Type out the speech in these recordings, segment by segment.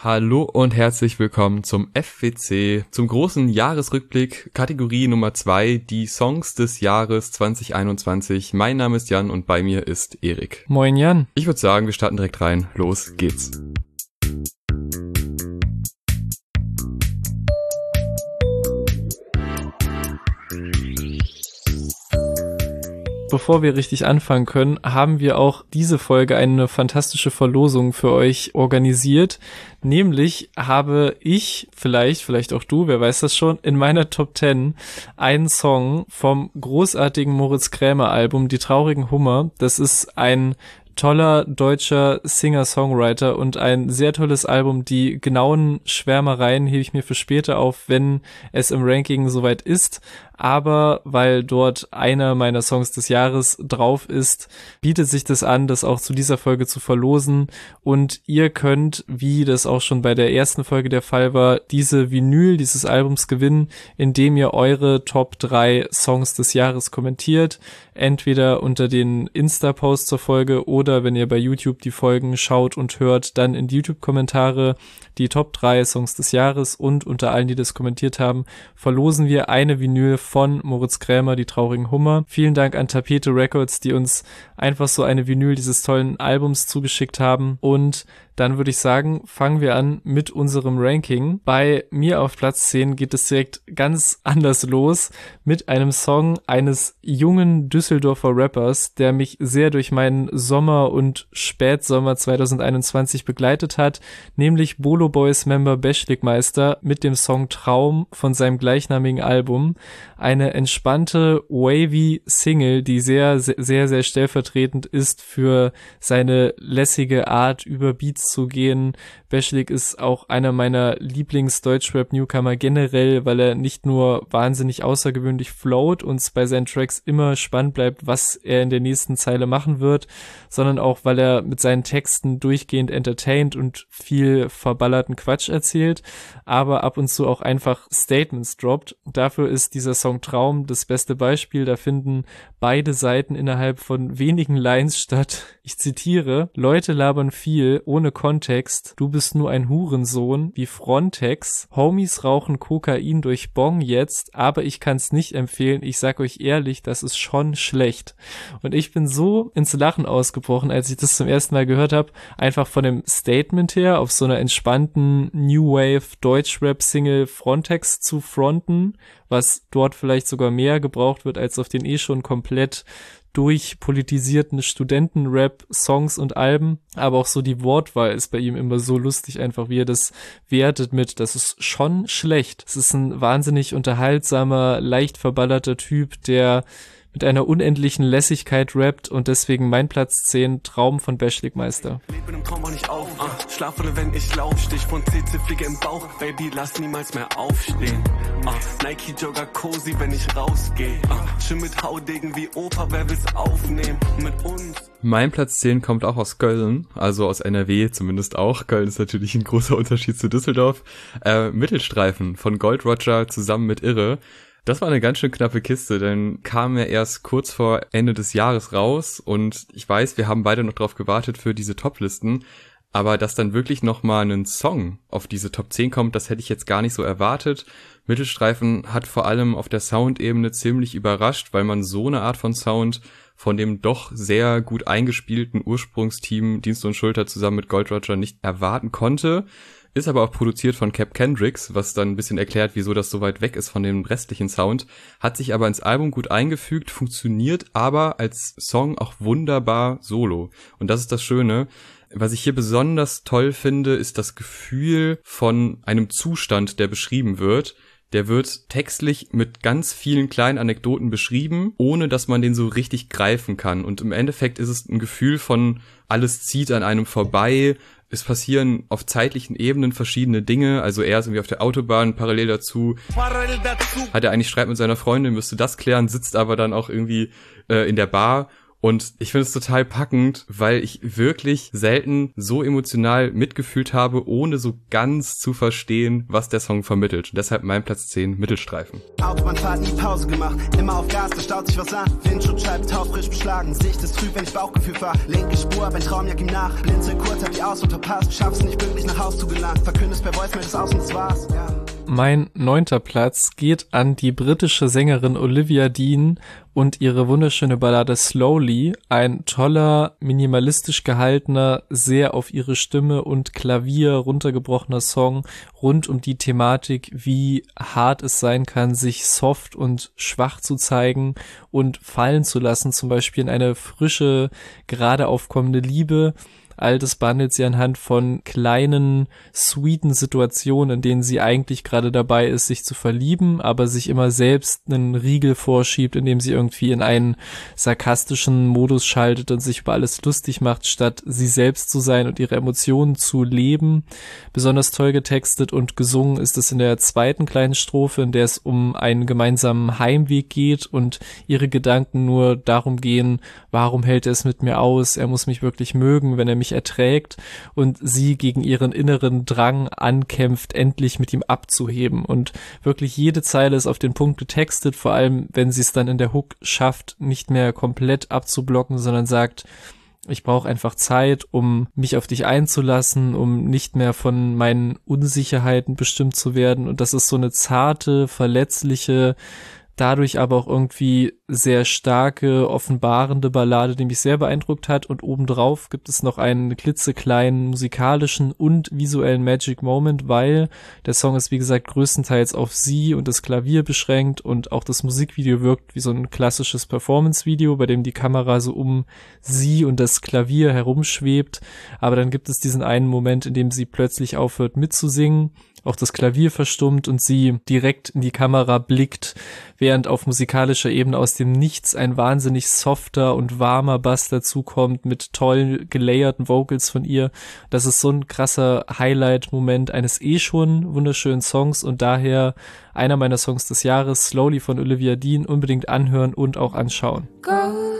Hallo und herzlich willkommen zum FWC, zum großen Jahresrückblick, Kategorie Nummer 2, die Songs des Jahres 2021. Mein Name ist Jan und bei mir ist Erik. Moin Jan. Ich würde sagen, wir starten direkt rein. Los geht's. Bevor wir richtig anfangen können, haben wir auch diese Folge eine fantastische Verlosung für euch organisiert. Nämlich habe ich, vielleicht auch du, wer weiß das schon, in meiner Top 10 einen Song vom großartigen Moritz Krämer Album Die traurigen Hummer. Das ist ein toller deutscher Singer-Songwriter und ein sehr tolles Album. Die genauen Schwärmereien hebe ich mir für später auf, wenn es im Ranking soweit ist. Aber weil dort einer meiner Songs des Jahres drauf ist, bietet sich das an, das auch zu dieser Folge zu verlosen. Und ihr könnt, wie das auch schon bei der ersten Folge der Fall war, diese Vinyl dieses Albums gewinnen, indem ihr eure Top 3 Songs des Jahres kommentiert. Entweder unter den Insta-Posts zur Folge oder wenn ihr bei YouTube die Folgen schaut und hört, dann in die YouTube-Kommentare die Top 3 Songs des Jahres, und unter allen, die das kommentiert haben, verlosen wir eine Vinyl von Moritz Krämer, Die traurigen Hummer. Vielen Dank an Tapete Records, die uns einfach so eine Vinyl dieses tollen Albums zugeschickt haben. Und dann würde ich sagen, fangen wir an mit unserem Ranking. Bei mir auf Platz 10 geht es direkt ganz anders los mit einem Song eines jungen Düsseldorfer Rappers, der mich sehr durch meinen Sommer und Spätsommer 2021 begleitet hat, nämlich Bolo Boys Member Beschlikmeister mit dem Song Traum von seinem gleichnamigen Album. Eine entspannte, wavy Single, die sehr, sehr, sehr stellvertretend ist für seine lässige Art, über Beats zu gehen. Beschlik ist auch einer meiner Lieblings-Deutschrap-Newcomer generell, weil er nicht nur wahnsinnig außergewöhnlich flowt und bei seinen Tracks immer spannend bleibt, was er in der nächsten Zeile machen wird, sondern auch, weil er mit seinen Texten durchgehend entertaint und viel verballerten Quatsch erzählt, aber ab und zu auch einfach Statements droppt. Dafür ist dieser Song Traum das beste Beispiel. Da finden beide Seiten innerhalb von wenigen Lines statt. Ich zitiere: Leute labern viel, ohne Kontext. Du bist nur ein Hurensohn, wie Frontex. Homies rauchen Kokain durch Bong jetzt, aber ich kann's nicht empfehlen. Ich sag euch ehrlich, das ist schon schlecht. Und ich bin so ins Lachen ausgebrochen, als ich das zum ersten Mal gehört habe. Einfach von dem Statement her, auf so einer entspannten New Wave Deutschrap-Single Frontex zu fronten, was dort vielleicht sogar mehr gebraucht wird als auf den schon komplett durchpolitisierten Studenten-Rap-Songs und Alben, aber auch so die Wortwahl ist bei ihm immer so lustig, einfach wie er das wertet mit, das ist schon schlecht. Es ist ein wahnsinnig unterhaltsamer, leicht verballerter Typ, der mit einer unendlichen Lässigkeit rappt, und deswegen mein Platz 10, Traum von Beschlikmeister. Lebe im Traum auch nicht auf, schlafe nur, wenn ich lauf, Stich von CC Fliege im Bauch, Baby, lass niemals mehr aufstehen. Nike Jogger cozy, wenn ich rausgehe. Schön mit Haudegen wie Opa, wer will's aufnehmen mit uns? Mein Platz 10 kommt auch aus Köln, also aus NRW zumindest auch. Köln ist natürlich ein großer Unterschied zu Düsseldorf. Mittelstreifen von Gold Roger zusammen mit Irre. Das war eine ganz schön knappe Kiste, denn kam er erst kurz vor Ende des Jahres raus, und ich weiß, wir haben beide noch drauf gewartet für diese Toplisten, aber dass dann wirklich nochmal ein Song auf diese Top 10 kommt, das hätte ich jetzt gar nicht so erwartet. Mittelstreifen hat vor allem auf der Soundebene ziemlich überrascht, weil man so eine Art von Sound von dem doch sehr gut eingespielten Ursprungsteam Dienst und Schulter zusammen mit Gold Roger nicht erwarten konnte. Ist aber auch produziert von Cap Kendricks, was dann ein bisschen erklärt, wieso das so weit weg ist von dem restlichen Sound. Hat sich aber ins Album gut eingefügt, funktioniert aber als Song auch wunderbar solo. Und das ist das Schöne. Was ich hier besonders toll finde, ist das Gefühl von einem Zustand, der beschrieben wird. Der wird textlich mit ganz vielen kleinen Anekdoten beschrieben, ohne dass man den so richtig greifen kann. Und im Endeffekt ist es ein Gefühl von, alles zieht an einem vorbei. Es passieren auf zeitlichen Ebenen verschiedene Dinge. Also er ist irgendwie auf der Autobahn, parallel dazu hat er eigentlich Streit mit seiner Freundin, müsste das klären, sitzt aber dann auch irgendwie in der Bar Und ich finde es total packend, weil ich wirklich selten so emotional mitgefühlt habe, ohne so ganz zu verstehen, was der Song vermittelt. Und deshalb mein Platz 10, Mittelstreifen. Autobahnfahrt, nie Pause gemacht, immer auf Gas, da staut sich was an. Windschutz, Scheibe, Tau, frisch beschlagen. Sicht ist trüb, wenn ich Bauchgefühl fahr. Linke Spur, wenn Traumjagd ihm nach. Blinzel kurz, hab die Ausfahrt verpasst. Schaff's nicht pünktlich nach Haus zu gelangen. Verkündest per Voicemail das Aus und das war's. Ja. Mein 9. Platz geht an die britische Sängerin Olivia Dean und ihre wunderschöne Ballade Slowly. Ein toller, minimalistisch gehaltener, sehr auf ihre Stimme und Klavier runtergebrochener Song rund um die Thematik, wie hart es sein kann, sich soft und schwach zu zeigen und fallen zu lassen, zum Beispiel in eine frische, gerade aufkommende Liebe. All das behandelt sie anhand von kleinen, sweeten Situationen, in denen sie eigentlich gerade dabei ist, sich zu verlieben, aber sich immer selbst einen Riegel vorschiebt, indem sie irgendwie in einen sarkastischen Modus schaltet und sich über alles lustig macht, statt sie selbst zu sein und ihre Emotionen zu leben. Besonders toll getextet und gesungen ist es in der 2. kleinen Strophe, in der es um einen gemeinsamen Heimweg geht und ihre Gedanken nur darum gehen, warum hält er es mit mir aus, er muss mich wirklich mögen, wenn er mich erträgt, und sie gegen ihren inneren Drang ankämpft, endlich mit ihm abzuheben. Und wirklich jede Zeile ist auf den Punkt getextet, vor allem wenn sie es dann in der Hook schafft, nicht mehr komplett abzublocken, sondern sagt, ich brauche einfach Zeit, um mich auf dich einzulassen, um nicht mehr von meinen Unsicherheiten bestimmt zu werden. Und das ist so eine zarte, verletzliche, dadurch aber auch irgendwie sehr starke, offenbarende Ballade, die mich sehr beeindruckt hat. Und obendrauf gibt es noch einen klitzekleinen musikalischen und visuellen Magic Moment, weil der Song ist, wie gesagt, größtenteils auf sie und das Klavier beschränkt und auch das Musikvideo wirkt wie so ein klassisches Performance-Video, bei dem die Kamera so um sie und das Klavier herumschwebt. Aber dann gibt es diesen einen Moment, in dem sie plötzlich aufhört mitzusingen, auch das Klavier verstummt und sie direkt in die Kamera blickt, während auf musikalischer Ebene aus dem Nichts ein wahnsinnig softer und warmer Bass dazukommt mit toll gelayerten Vocals von ihr. Das ist so ein krasser Highlight-Moment eines schon wunderschönen Songs und daher einer meiner Songs des Jahres, Slowly von Olivia Dean, unbedingt anhören und auch anschauen. Go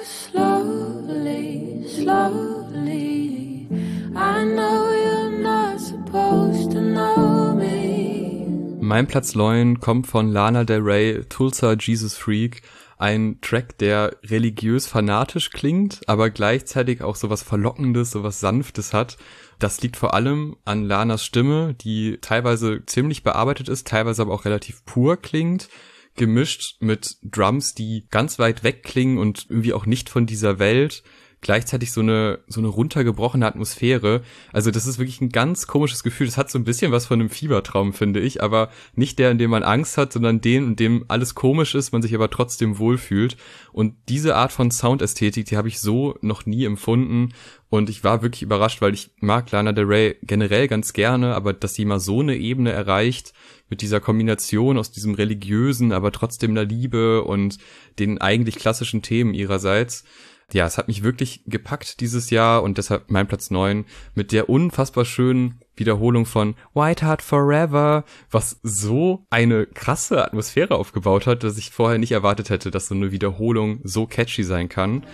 slowly, slowly, I know you're not supposed to know me. Mein Platz 9 kommt von Lana Del Rey, Tulsa Jesus Freak. Ein Track, der religiös fanatisch klingt, aber gleichzeitig auch sowas Verlockendes, sowas Sanftes hat. Das liegt vor allem an Lanas Stimme, die teilweise ziemlich bearbeitet ist, teilweise aber auch relativ pur klingt, gemischt mit Drums, die ganz weit weg klingen und irgendwie auch nicht von dieser Welt. Gleichzeitig so eine runtergebrochene Atmosphäre. Also das ist wirklich ein ganz komisches Gefühl. Das hat so ein bisschen was von einem Fiebertraum, finde ich, aber nicht der, in dem man Angst hat, sondern den, in dem alles komisch ist, man sich aber trotzdem wohlfühlt. Und diese Art von Soundästhetik, die habe ich so noch nie empfunden. Und ich war wirklich überrascht, weil ich mag Lana Del Rey generell ganz gerne, aber dass sie mal so eine Ebene erreicht, mit dieser Kombination aus diesem religiösen, aber trotzdem der Liebe und den eigentlich klassischen Themen ihrerseits. Ja, es hat mich wirklich gepackt dieses Jahr und deshalb mein Platz 9 mit der unfassbar schönen Wiederholung von White Heart Forever, was so eine krasse Atmosphäre aufgebaut hat, dass ich vorher nicht erwartet hätte, dass so eine Wiederholung so catchy sein kann.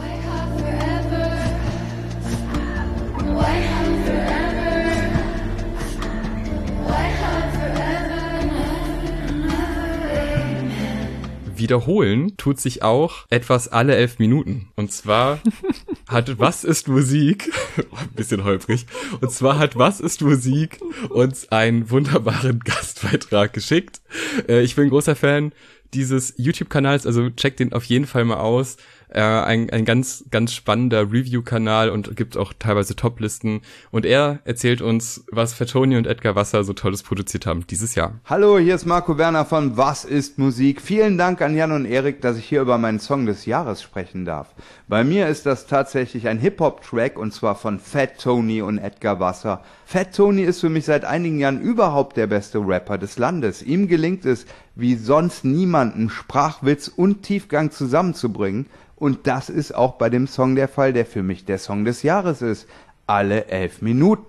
Wiederholen tut sich auch etwas alle 11 Minuten. Und zwar hat Was ist Musik, ein bisschen holprig, und zwar hat Was ist Musik uns einen wunderbaren Gastbeitrag geschickt. Ich bin ein großer Fan dieses YouTube-Kanals, also checkt den auf jeden Fall mal aus. Ein ganz, ganz spannender Review-Kanal und gibt auch teilweise Top-Listen. Und er erzählt uns, was Fatoni und Edgar Wasser so Tolles produziert haben dieses Jahr. Hallo, hier ist Marco Werner von Was ist Musik? Vielen Dank an Jan und Erik, dass ich hier über meinen Song des Jahres sprechen darf. Bei mir ist das tatsächlich ein Hip-Hop-Track und zwar von Fat Tony und Edgar Wasser. Fat Tony ist für mich seit einigen Jahren überhaupt der beste Rapper des Landes. Ihm gelingt es, wie sonst niemanden Sprachwitz und Tiefgang zusammenzubringen. Und das ist auch bei dem Song der Fall, der für mich der Song des Jahres ist. Alle 11 Minuten.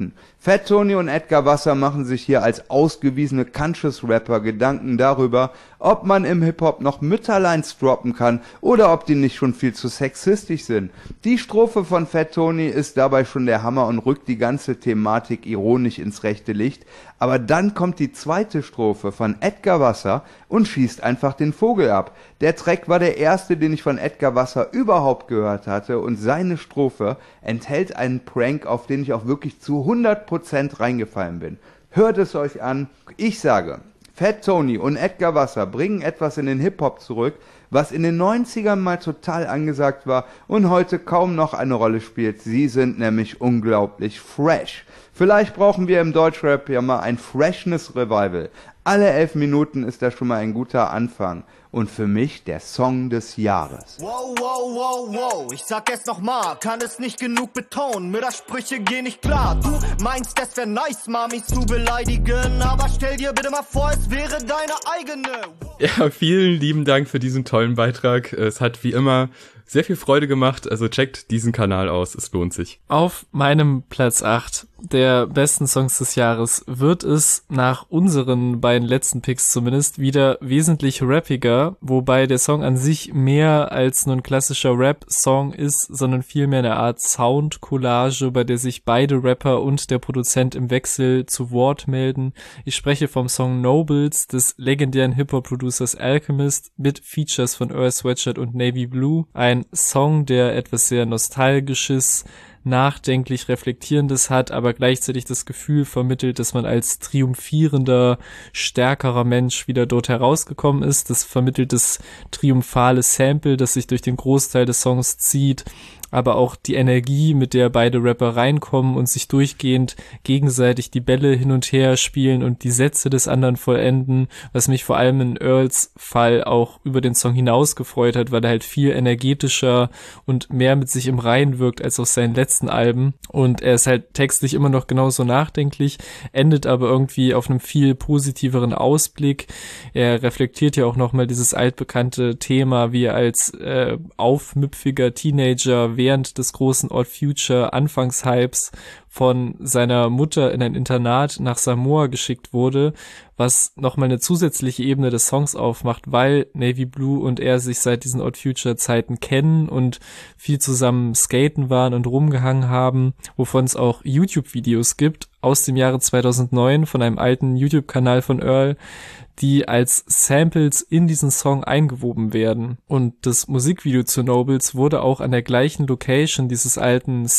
Fat Tony und Edgar Wasser machen sich hier als ausgewiesene Conscious-Rapper Gedanken darüber, ob man im Hip-Hop noch Mütterleins droppen kann oder ob die nicht schon viel zu sexistisch sind. Die Strophe von Fat Tony ist dabei schon der Hammer und rückt die ganze Thematik ironisch ins rechte Licht, aber dann kommt die zweite Strophe von Edgar Wasser und schießt einfach den Vogel ab. Der Track war der erste, den ich von Edgar Wasser überhaupt gehört hatte, und seine Strophe enthält einen Prank, auf den ich auch wirklich zu 100% reingefallen bin. Hört es euch an. Ich sage, Fat Tony und Edgar Wasser bringen etwas in den Hip-Hop zurück, was in den 90ern mal total angesagt war und heute kaum noch eine Rolle spielt. Sie sind nämlich unglaublich fresh. Vielleicht brauchen wir im Deutschrap ja mal ein Freshness-Revival. Alle 11 Minuten ist da schon mal ein guter Anfang. Und für mich der Song des Jahres. Wow, wow, wow, wow, ich sag es nochmal, kann es nicht genug betonen, Mördersprüche gehen nicht klar. Du meinst, es wär nice, Mamis zu beleidigen, aber stell dir bitte mal vor, es wäre deine eigene. Ja, vielen lieben Dank für diesen tollen Beitrag. Es hat wie immer sehr viel Freude gemacht, also checkt diesen Kanal aus, es lohnt sich. Auf meinem Platz 8 der besten Songs des Jahres wird es nach unseren beiden letzten Picks zumindest wieder wesentlich rappiger, wobei der Song an sich mehr als nur ein klassischer Rap-Song ist, sondern vielmehr eine Art Sound-Collage, bei der sich beide Rapper und der Produzent im Wechsel zu Wort melden. Ich spreche vom Song Nobles des legendären Hip-Hop-Producers Alchemist mit Features von Earl Sweatshirt und Navy Blue. Ein Song, der etwas sehr Nostalgisches, nachdenklich Reflektierendes hat, aber gleichzeitig das Gefühl vermittelt, dass man als triumphierender, stärkerer Mensch wieder dort herausgekommen ist. Das vermittelt das triumphale Sample, das sich durch den Großteil des Songs zieht, aber auch die Energie, mit der beide Rapper reinkommen und sich durchgehend gegenseitig die Bälle hin und her spielen und die Sätze des anderen vollenden, was mich vor allem in Earls Fall auch über den Song hinaus gefreut hat, weil er halt viel energetischer und mehr mit sich im Reinen wirkt als auf seinen letzten Alben, und er ist halt textlich immer noch genauso nachdenklich, endet aber irgendwie auf einem viel positiveren Ausblick. Er reflektiert ja auch nochmal dieses altbekannte Thema, wie er als aufmüpfiger Teenager während des großen Odd Future Anfangshypes von seiner Mutter in ein Internat nach Samoa geschickt wurde, was nochmal eine zusätzliche Ebene des Songs aufmacht, weil Navy Blue und er sich seit diesen Odd Future Zeiten kennen und viel zusammen skaten waren und rumgehangen haben, wovon es auch YouTube-Videos gibt aus dem Jahre 2009 von einem alten YouTube-Kanal von Earl, die als Samples in diesen Song eingewoben werden. Und das Musikvideo zu Nobles wurde auch an der gleichen Location dieses alten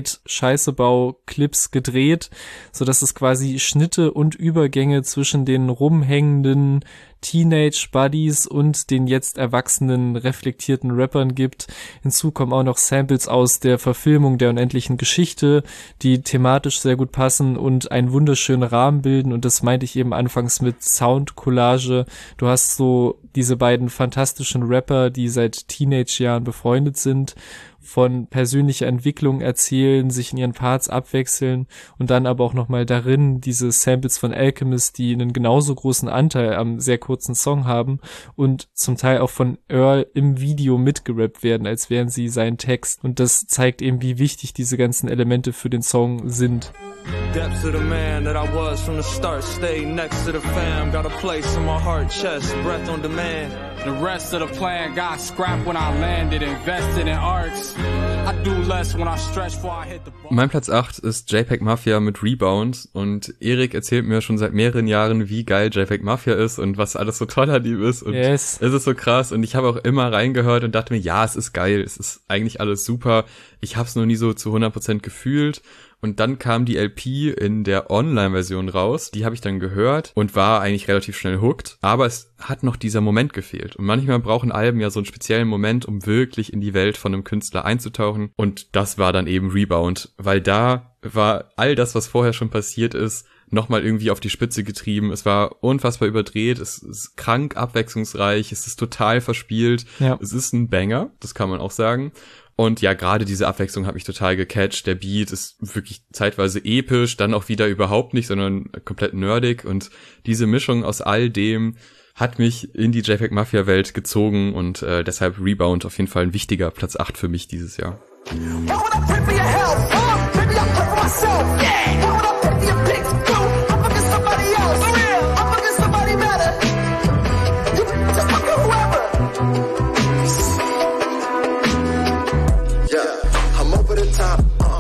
Skate-Scheißebau-Clips gedreht, sodass es quasi Schnitte und Übergänge zwischen den rumhängenden Teenage-Buddies und den jetzt erwachsenen, reflektierten Rappern gibt. Hinzu kommen auch noch Samples aus der Verfilmung der unendlichen Geschichte, die thematisch sehr gut passen und einen wunderschönen Rahmen bilden, und das meinte ich eben anfangs mit Sound-Collage. Du hast so diese beiden fantastischen Rapper, die seit Teenage-Jahren befreundet sind, von persönlicher Entwicklung erzählen, sich in ihren Parts abwechseln und dann aber auch nochmal darin diese Samples von Alchemist, die einen genauso großen Anteil am sehr kurzen Song haben und zum Teil auch von Earl im Video mitgerappt werden, als wären sie sein Text. Und das zeigt eben, wie wichtig diese ganzen Elemente für den Song sind. Depths of the man that I was from the start. Stay next to the fam. Got a place in my heart, chest, breath on demand. The rest of the plan got scrapped when I landed, invested in arts. I do less when I stretch before I hit the ball. Mein Platz 8 ist JPEG Mafia mit Rebound, und Erik erzählt mir schon seit mehreren Jahren, wie geil JPEG Mafia ist und was alles so toll an ihm ist, und yes, es ist so krass, und ich habe auch immer reingehört und dachte mir, ja, es ist geil, es ist eigentlich alles super, ich habe es noch nie so zu 100% gefühlt. Und dann kam die LP in der Online-Version raus, die habe ich dann gehört und war eigentlich relativ schnell hooked, aber es hat noch dieser Moment gefehlt. Und manchmal brauchen Alben ja so einen speziellen Moment, um wirklich in die Welt von einem Künstler einzutauchen, und das war dann eben Rebound, weil da war all das, was vorher schon passiert ist, nochmal irgendwie auf die Spitze getrieben. Es war unfassbar überdreht, es ist krank abwechslungsreich, es ist total verspielt, ja. Es ist ein Banger, das kann man auch sagen. Und ja, gerade diese Abwechslung hat mich total gecatcht. Der Beat ist wirklich zeitweise episch, dann auch wieder überhaupt nicht, sondern komplett nerdig. Und diese Mischung aus all dem hat mich in die JPEG Mafia Welt gezogen, und deshalb Rebound auf jeden Fall ein wichtiger Platz 8 für mich dieses Jahr. myself. Yeah. Why would I pick your picks? Boo. I'm fucking somebody else. For real. I'm fucking somebody better. You just fucking whoever. Yeah, I'm over the top.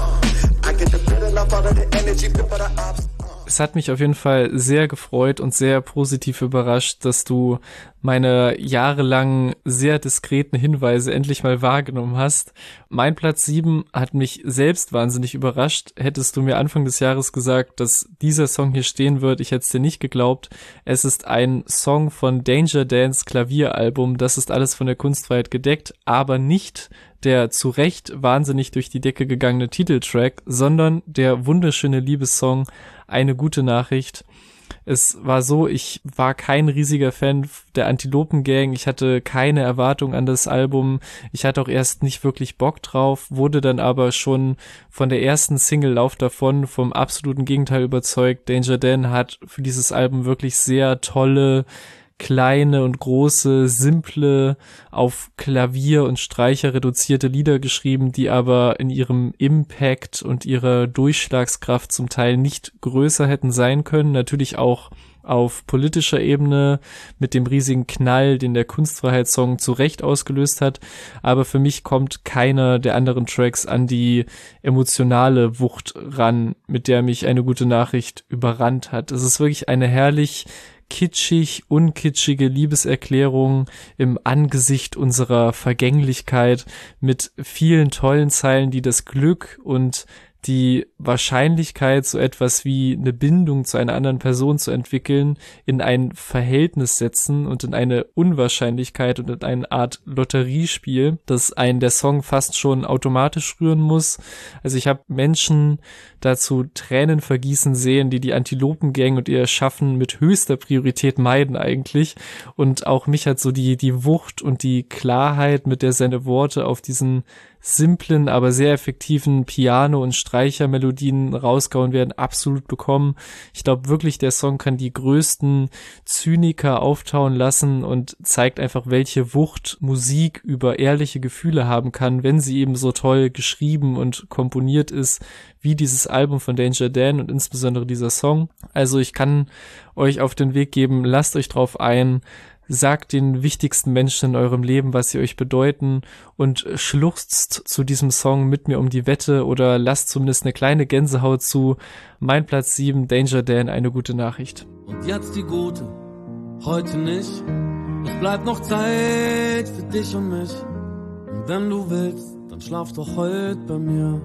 I get the feeling up out of the energy, fit for the ops. Es hat mich auf jeden Fall sehr gefreut und sehr positiv überrascht, dass du meine jahrelang sehr diskreten Hinweise endlich mal wahrgenommen hast. Mein Platz 7 hat mich selbst wahnsinnig überrascht. Hättest du mir Anfang des Jahres gesagt, dass dieser Song hier stehen wird, ich hätte es dir nicht geglaubt. Es ist ein Song von Danger Dans Klavieralbum. Das ist alles von der Kunstfreiheit gedeckt, aber nicht der zu Recht wahnsinnig durch die Decke gegangene Titeltrack, sondern der wunderschöne Liebessong Eine gute Nachricht. Es war so, ich war kein riesiger Fan der Antilopen Gang, ich hatte keine Erwartung an das Album, ich hatte auch erst nicht wirklich Bock drauf, wurde dann aber schon von der ersten Single Lauf davon vom absoluten Gegenteil überzeugt. Danger Dan hat für dieses Album wirklich sehr tolle, kleine und große, simple, auf Klavier und Streicher reduzierte Lieder geschrieben, die aber in ihrem Impact und ihrer Durchschlagskraft zum Teil nicht größer hätten sein können. Natürlich auch auf politischer Ebene mit dem riesigen Knall, den der Kunstfreiheitssong zu Recht ausgelöst hat. Aber für mich kommt keiner der anderen Tracks an die emotionale Wucht ran, mit der mich Eine gute Nachricht überrannt hat. Es ist wirklich eine herrlich kitschig, unkitschige Liebeserklärung im Angesicht unserer Vergänglichkeit mit vielen tollen Zeilen, die das Glück und die Wahrscheinlichkeit, so etwas wie eine Bindung zu einer anderen Person zu entwickeln, in ein Verhältnis setzen und in eine Unwahrscheinlichkeit und in eine Art Lotteriespiel, das einen der Song fast schon automatisch rühren muss. Also ich habe Menschen dazu Tränen vergießen sehen, die Antilopen Gang und ihr Schaffen mit höchster Priorität meiden eigentlich. Und auch mich hat so die Wucht und die Klarheit, mit der seine Worte auf diesen simplen, aber sehr effektiven Piano- und Streichermelodien rausgehauen werden, absolut bekommen. Ich glaube wirklich, der Song kann die größten Zyniker auftauen lassen und zeigt einfach, welche Wucht Musik über ehrliche Gefühle haben kann, wenn sie eben so toll geschrieben und komponiert ist, wie dieses Album von Danger Dan und insbesondere dieser Song. Also ich kann euch auf den Weg geben, lasst euch drauf ein, sagt den wichtigsten Menschen in eurem Leben, was sie euch bedeuten und schluchzt zu diesem Song mit mir um die Wette oder lasst zumindest eine kleine Gänsehaut zu. Mein Platz 7, Danger Dan, Eine gute Nachricht. Und jetzt die gute, heute nicht. Es bleibt noch Zeit für dich und mich. Und wenn du willst, dann schlaf doch heute bei mir.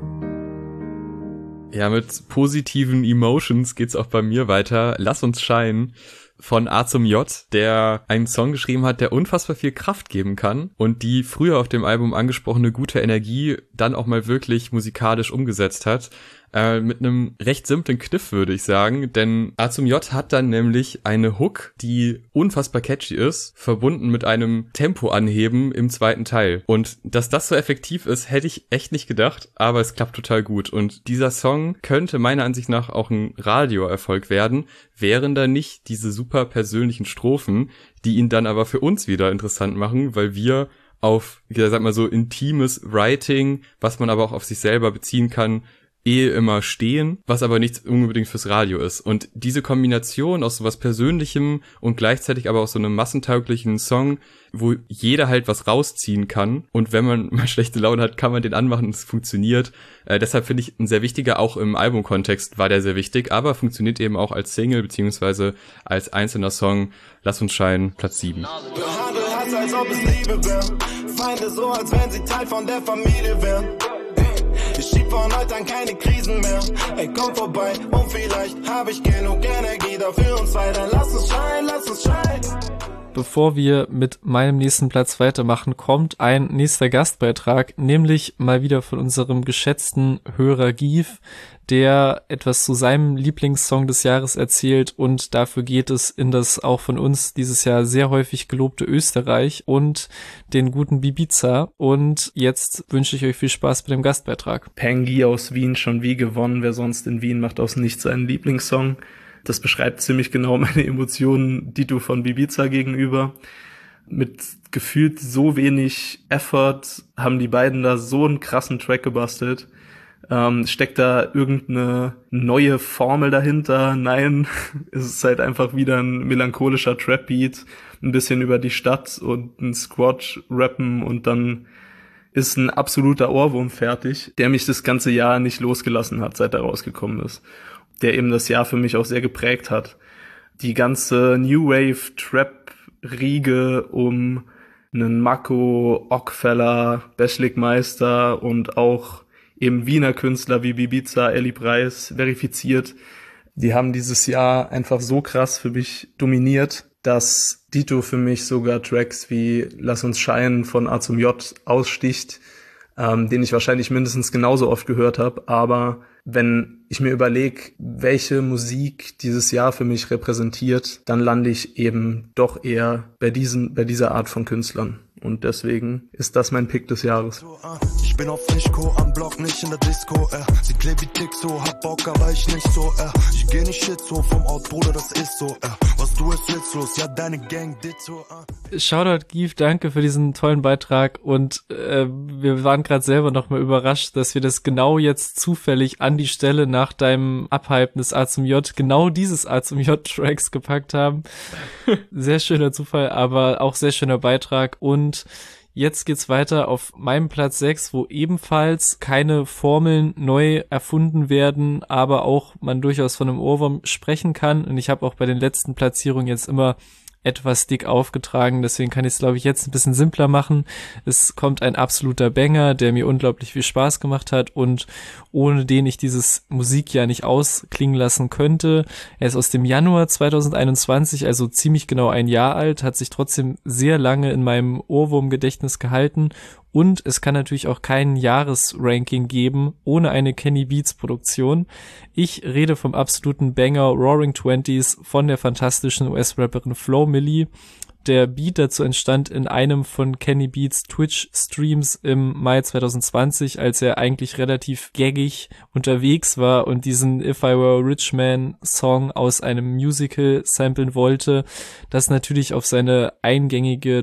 Ja, mit positiven Emotions geht's auch bei mir weiter. Lass uns scheinen. Von A zum J, der einen Song geschrieben hat, der unfassbar viel Kraft geben kann und die früher auf dem Album angesprochene gute Energie dann auch mal wirklich musikalisch umgesetzt hat. Mit einem recht simplen Kniff, würde ich sagen, denn A zum J hat dann nämlich eine Hook, die unfassbar catchy ist, verbunden mit einem Tempoanheben im zweiten Teil. Und dass das so effektiv ist, hätte ich echt nicht gedacht, aber es klappt total gut. Und dieser Song könnte meiner Ansicht nach auch ein Radioerfolg werden, wären da nicht diese super persönlichen Strophen, die ihn dann aber für uns wieder interessant machen, weil wir auf, ja, sag mal so, intimes Writing, was man aber auch auf sich selber beziehen kann, immer stehen, was aber nichts unbedingt fürs Radio ist. Und diese Kombination aus sowas Persönlichem und gleichzeitig aber auch so einem massentauglichen Song, wo jeder halt was rausziehen kann und wenn man mal schlechte Laune hat, kann man den anmachen und es funktioniert. Deshalb finde ich ein sehr wichtiger, auch im Albumkontext war der sehr wichtig, aber funktioniert eben auch als Single beziehungsweise als einzelner Song. Lass uns scheinen, Platz 7. Behandle als ob es Liebe wär. Feinde so, als wenn sie Teil von der Familie wären. Ich schieb von heute an keine Krisen mehr. Ey, komm vorbei und vielleicht hab ich genug Energie dafür uns zwei. Dann lass uns scheinen, lass uns scheinen. Bevor wir mit meinem nächsten Platz weitermachen, kommt ein nächster Gastbeitrag, nämlich mal wieder von unserem geschätzten Hörer Gief, der etwas zu seinem Lieblingssong des Jahres erzählt und dafür geht es in das auch von uns dieses Jahr sehr häufig gelobte Österreich und den guten Bibiza. Und jetzt wünsche ich euch viel Spaß bei dem Gastbeitrag. Pengi aus Wien, schon wie gewonnen. Wer sonst in Wien macht aus nichts seinen Lieblingssong. Das beschreibt ziemlich genau meine Emotionen Dito von Bibiza gegenüber. Mit gefühlt so wenig Effort haben die beiden da so einen krassen Track gebastelt. Steckt da irgendeine neue Formel dahinter? Nein, es ist halt einfach wieder ein melancholischer Trap-Beat, ein bisschen über die Stadt und ein Squad-Rappen und dann ist ein absoluter Ohrwurm fertig, der mich das ganze Jahr nicht losgelassen hat, seit er rausgekommen ist. Der eben das Jahr für mich auch sehr geprägt hat. Die ganze New Wave Trap-Riege um einen Mako, Ockfeller, Beschlikmeister und auch eben Wiener Künstler wie Bibiza, Ellie Preis verifiziert. Die haben dieses Jahr einfach so krass für mich dominiert, dass Dito für mich sogar Tracks wie Lass uns scheinen von A zum J aussticht, den ich wahrscheinlich mindestens genauso oft gehört habe. Aber wenn ich mir überlege, welche Musik dieses Jahr für mich repräsentiert, dann lande ich eben doch eher bei dieser Art von Künstlern. Und deswegen ist das mein Pick des Jahres. Ich bin auf Fischko, am Block, nicht in der Disco, Sie klebt wie dick so, hab Bock, aber ich nicht so, Ich geh nicht shit so vom Out, Bruder, das ist so, Was du ist witzlos, ja, deine Gang, ditto, Shoutout Gief, danke für diesen tollen Beitrag und wir waren gerade selber nochmal überrascht, dass wir das genau jetzt zufällig an die Stelle nach deinem Abhypen des A zum J genau dieses A zum J Tracks gepackt haben. Sehr schöner Zufall, aber auch sehr schöner Beitrag. Und jetzt geht's weiter auf meinem Platz 6, wo ebenfalls keine Formeln neu erfunden werden, aber auch man durchaus von einem Ohrwurm sprechen kann. Und ich habe auch bei den letzten Platzierungen jetzt immer etwas dick aufgetragen, deswegen kann ich es, glaube ich, jetzt ein bisschen simpler machen. Es kommt ein absoluter Banger, der mir unglaublich viel Spaß gemacht hat und ohne den ich dieses Musikjahr nicht ausklingen lassen könnte. Er ist aus dem Januar 2021, also ziemlich genau ein Jahr alt, hat sich trotzdem sehr lange in meinem Ohrwurmgedächtnis gehalten und es kann natürlich auch kein Jahresranking geben ohne eine Kenny Beats Produktion. Ich rede vom absoluten Banger Roaring Twenties von der fantastischen US-Rapperin Flo Milli. Der Beat dazu entstand in einem von Kenny Beats Twitch-Streams im Mai 2020, als er eigentlich relativ gaggig unterwegs war und diesen If I Were a Rich Man Song aus einem Musical samplen wollte, das natürlich auf seine eingängige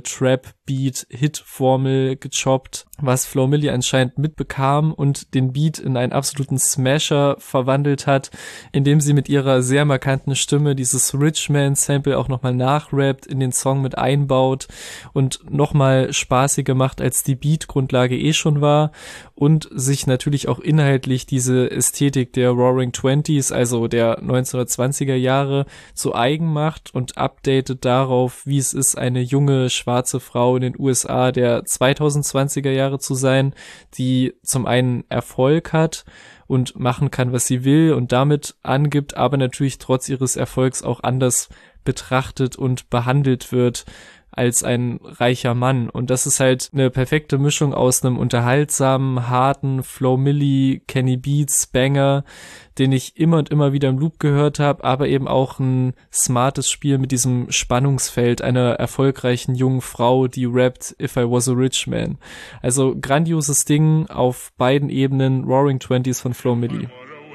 Trap-Beat-Hit-Formel gechoppt, was Flo Milli anscheinend mitbekam und den Beat in einen absoluten Smasher verwandelt hat, indem sie mit ihrer sehr markanten Stimme dieses Rich Man Sample auch nochmal nachrappt, in den Song mit einbaut und nochmal spaßiger macht, als die Beat-Grundlage schon war und sich natürlich auch inhaltlich diese Ästhetik der Roaring Twenties, also der 1920er Jahre, zu eigen macht und updatet darauf, wie es ist, eine junge schwarze Frau in den USA der 2020er Jahre zu sein, die zum einen Erfolg hat und machen kann, was sie will und damit angibt, aber natürlich trotz ihres Erfolgs auch anders betrachtet und behandelt wird als ein reicher Mann. Und das ist halt eine perfekte Mischung aus einem unterhaltsamen, harten Flo Milli, Kenny Beats Banger, den ich immer und immer wieder im Loop gehört habe, aber eben auch ein smartes Spiel mit diesem Spannungsfeld einer erfolgreichen jungen Frau, die rappt If I Was a Rich Man. Also grandioses Ding auf beiden Ebenen, Roaring Twenties von Flo Milli.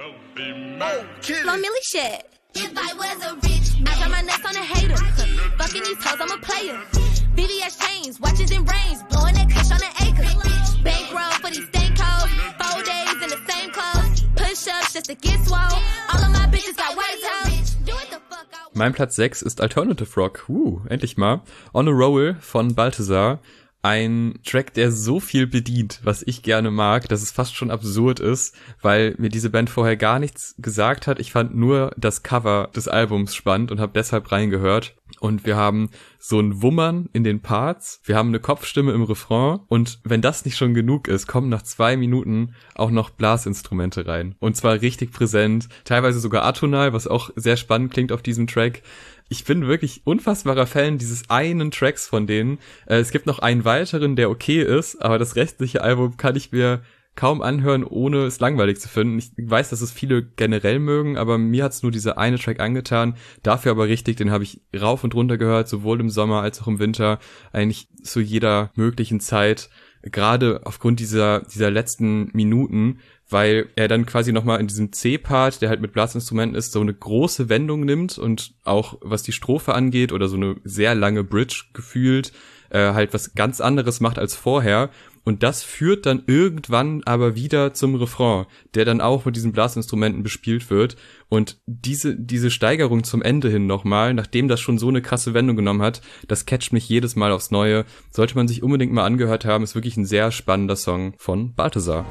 Flo Milli shit. If I was a rich man, I got my nuts on a hater. Fucking these hoes, I'm a player. VVS chains, watches and rings, blowing that kush on an acre. Bankroll for these stank hoes, 4 days in the same clothes. Push-ups just to get swole. All of my bitches got white toes. Do what the fuck I want. Mein Platz 6 ist Alternative Rock. Endlich mal. On a Roll von Balthazar. Ein Track, der so viel bedient, was ich gerne mag, dass es fast schon absurd ist, weil mir diese Band vorher gar nichts gesagt hat. Ich fand nur das Cover des Albums spannend und habe deshalb reingehört. Und wir haben so ein Wummern in den Parts, wir haben eine Kopfstimme im Refrain und wenn das nicht schon genug ist, kommen nach 2 Minuten auch noch Blasinstrumente rein. Und zwar richtig präsent, teilweise sogar atonal, was auch sehr spannend klingt auf diesem Track. Ich bin wirklich unfassbarer Fan dieses einen Tracks von denen. Es gibt noch einen weiteren, der okay ist, aber das restliche Album kann ich mir kaum anhören, ohne es langweilig zu finden. Ich weiß, dass es viele generell mögen, aber mir hat's nur dieser eine Track angetan. Dafür aber richtig, den habe ich rauf und runter gehört, sowohl im Sommer als auch im Winter, eigentlich zu jeder möglichen Zeit. Gerade aufgrund dieser letzten Minuten, weil er dann quasi nochmal in diesem C-Part, der halt mit Blasinstrumenten ist, so eine große Wendung nimmt und auch was die Strophe angeht oder so eine sehr lange Bridge gefühlt, halt was ganz anderes macht als vorher. Und das führt dann irgendwann aber wieder zum Refrain, der dann auch mit diesen Blasinstrumenten bespielt wird. Und diese Steigerung zum Ende hin nochmal, nachdem das schon so eine krasse Wendung genommen hat, das catcht mich jedes Mal aufs Neue. Sollte man sich unbedingt mal angehört haben, ist wirklich ein sehr spannender Song von Balthazar.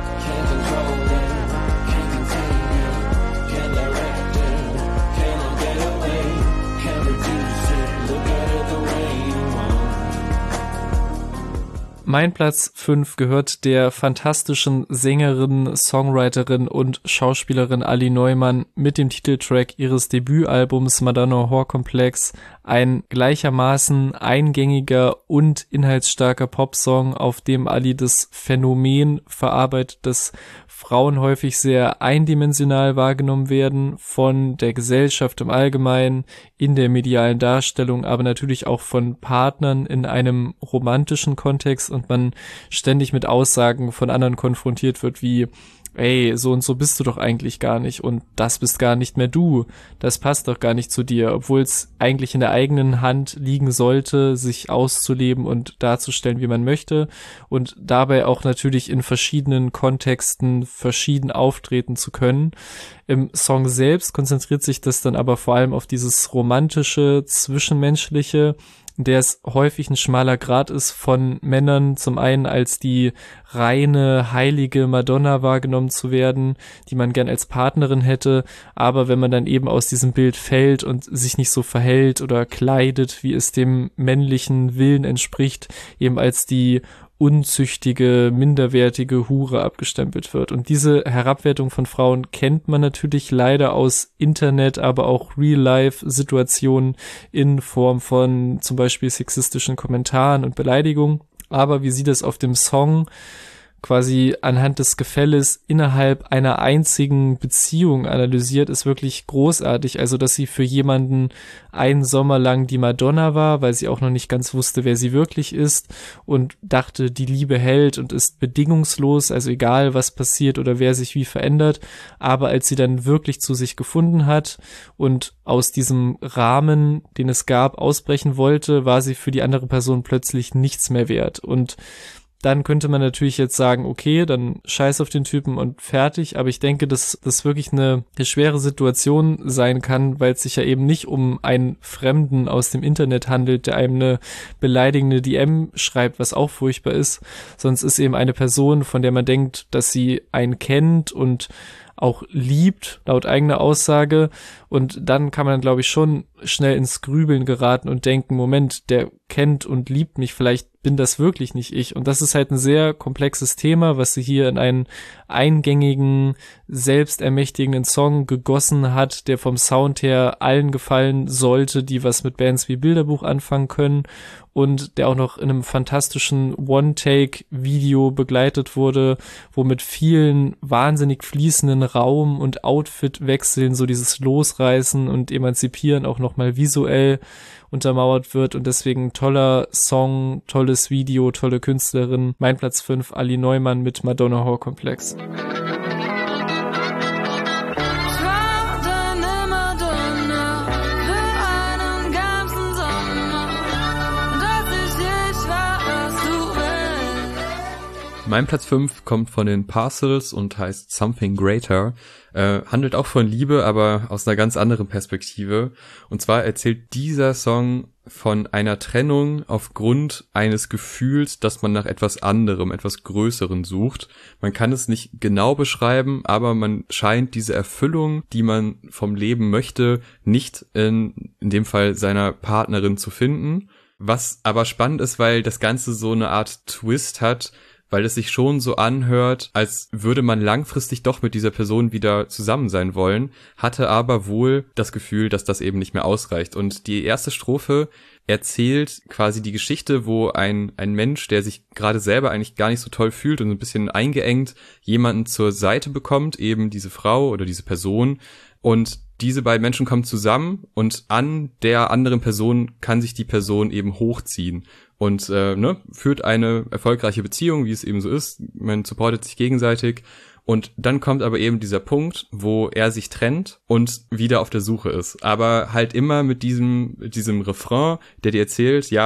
Mein Platz 5 gehört der fantastischen Sängerin, Songwriterin und Schauspielerin Ali Neumann mit dem Titeltrack ihres Debütalbums Madonna Whore Complex. Ein gleichermaßen eingängiger und inhaltsstarker Popsong, auf dem Ali das Phänomen verarbeitet, dass Frauen häufig sehr eindimensional wahrgenommen werden von der Gesellschaft im Allgemeinen, in der medialen Darstellung, aber natürlich auch von Partnern in einem romantischen Kontext und man ständig mit Aussagen von anderen konfrontiert wird wie: ey, so und so bist du doch eigentlich gar nicht und das bist gar nicht mehr du, das passt doch gar nicht zu dir, obwohl es eigentlich in der eigenen Hand liegen sollte, sich auszuleben und darzustellen, wie man möchte und dabei auch natürlich in verschiedenen Kontexten verschieden auftreten zu können. Im Song selbst konzentriert sich das dann aber vor allem auf dieses romantische, zwischenmenschliche, der es häufig ein schmaler Grat ist von Männern, zum einen als die reine, heilige Madonna wahrgenommen zu werden, die man gern als Partnerin hätte, aber wenn man dann eben aus diesem Bild fällt und sich nicht so verhält oder kleidet, wie es dem männlichen Willen entspricht, eben als die unzüchtige, minderwertige Hure abgestempelt wird. Und diese Herabwertung von Frauen kennt man natürlich leider aus Internet, aber auch Real-Life-Situationen in Form von zum Beispiel sexistischen Kommentaren und Beleidigungen. Aber wie sie das auf dem Song quasi anhand des Gefälles innerhalb einer einzigen Beziehung analysiert, ist wirklich großartig. Also, dass sie für jemanden einen Sommer lang die Madonna war, weil sie auch noch nicht ganz wusste, wer sie wirklich ist und dachte, die Liebe hält und ist bedingungslos, also egal, was passiert oder wer sich wie verändert. Aber als sie dann wirklich zu sich gefunden hat und aus diesem Rahmen, den es gab, ausbrechen wollte, war sie für die andere Person plötzlich nichts mehr wert. Und dann könnte man natürlich jetzt sagen, okay, dann scheiß auf den Typen und fertig. Aber ich denke, dass das wirklich eine schwere Situation sein kann, weil es sich ja eben nicht um einen Fremden aus dem Internet handelt, der einem eine beleidigende DM schreibt, was auch furchtbar ist. Sonst ist eben eine Person, von der man denkt, dass sie einen kennt und auch liebt, laut eigener Aussage. Und dann kann man, glaube ich, schon schnell ins Grübeln geraten und denken, Moment, der kennt und liebt mich, vielleicht bin das wirklich nicht ich. Und das ist halt ein sehr komplexes Thema, was sie hier in einen eingängigen, selbstermächtigenden Song gegossen hat, der vom Sound her allen gefallen sollte, die was mit Bands wie Bilderbuch anfangen können und der auch noch in einem fantastischen One-Take-Video begleitet wurde, wo mit vielen wahnsinnig fließenden Raum- und Outfit-Wechseln so dieses Losreißen und Emanzipieren auch nochmal visuell untermauert wird und deswegen toller Song, tolles Video, tolle Künstlerin. Mein Platz 5, Ali Neumann mit Madonna Whore Complex. Mein Platz 5 kommt von den Parcels und heißt Something Greater, handelt auch von Liebe, aber aus einer ganz anderen Perspektive. Und zwar erzählt dieser Song von einer Trennung aufgrund eines Gefühls, dass man nach etwas anderem, etwas Größeren sucht. Man kann es nicht genau beschreiben, aber man scheint diese Erfüllung, die man vom Leben möchte, nicht in dem Fall seiner Partnerin zu finden. Was aber spannend ist, weil das Ganze so eine Art Twist hat, weil es sich schon so anhört, als würde man langfristig doch mit dieser Person wieder zusammen sein wollen, hatte aber wohl das Gefühl, dass das eben nicht mehr ausreicht. Und die erste Strophe erzählt quasi die Geschichte, wo ein Mensch, der sich gerade selber eigentlich gar nicht so toll fühlt und ein bisschen eingeengt, jemanden zur Seite bekommt, eben diese Frau oder diese Person, und diese beiden Menschen kommen zusammen und an der anderen Person kann sich die Person eben hochziehen und führt eine erfolgreiche Beziehung, wie es eben so ist. Man supportet sich gegenseitig und dann kommt aber eben dieser Punkt, wo er sich trennt und wieder auf der Suche ist. Aber halt immer mit diesem Refrain, der dir erzählt, ja,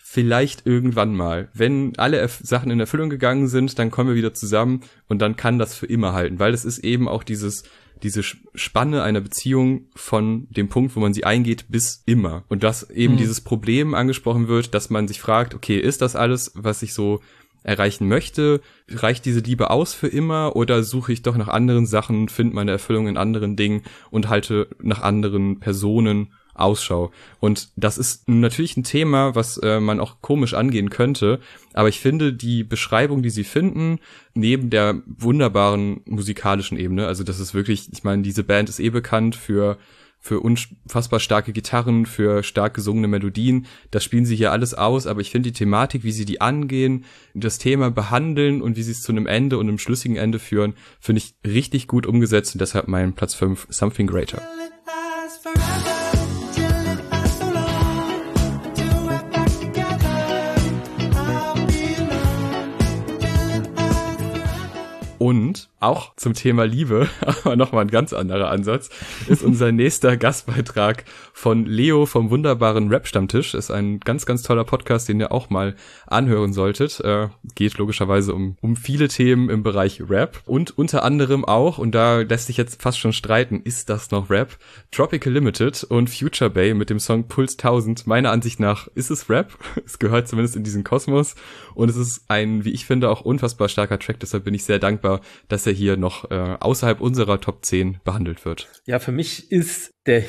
vielleicht irgendwann mal. Wenn alle Sachen in Erfüllung gegangen sind, dann kommen wir wieder zusammen und dann kann das für immer halten, weil es ist eben auch diese Spanne einer Beziehung von dem Punkt, wo man sie eingeht, bis immer. Und dass eben dieses Problem angesprochen wird, dass man sich fragt, okay, ist das alles, was ich so erreichen möchte? Reicht diese Liebe aus für immer oder suche ich doch nach anderen Sachen, finde meine Erfüllung in anderen Dingen und halte nach anderen Personen Ausschau? Und das ist natürlich ein Thema, was man auch komisch angehen könnte, aber ich finde die Beschreibung, die sie finden, neben der wunderbaren musikalischen Ebene, also das ist wirklich, ich meine, diese Band ist bekannt für unfassbar starke Gitarren, für stark gesungene Melodien, das spielen sie hier alles aus, aber ich finde die Thematik, wie sie die angehen, das Thema behandeln und wie sie es zu einem Ende und einem schlüssigen Ende führen, finde ich richtig gut umgesetzt und deshalb mein Platz 5, Something Greater. Und auch zum Thema Liebe, aber nochmal ein ganz anderer Ansatz, ist unser nächster Gastbeitrag von Leo vom wunderbaren Rap-Stammtisch. Ist ein ganz, ganz toller Podcast, den ihr auch mal anhören solltet. Geht logischerweise um viele Themen im Bereich Rap und unter anderem auch, und da lässt sich jetzt fast schon streiten, ist das noch Rap? Tropical Limited und Future Bay mit dem Song Puls 1000. Meiner Ansicht nach ist es Rap. Es gehört zumindest in diesen Kosmos und es ist ein, wie ich finde, auch unfassbar starker Track. Deshalb bin ich sehr dankbar, dass er hier noch außerhalb unserer Top 10 behandelt wird. Ja, für mich ist der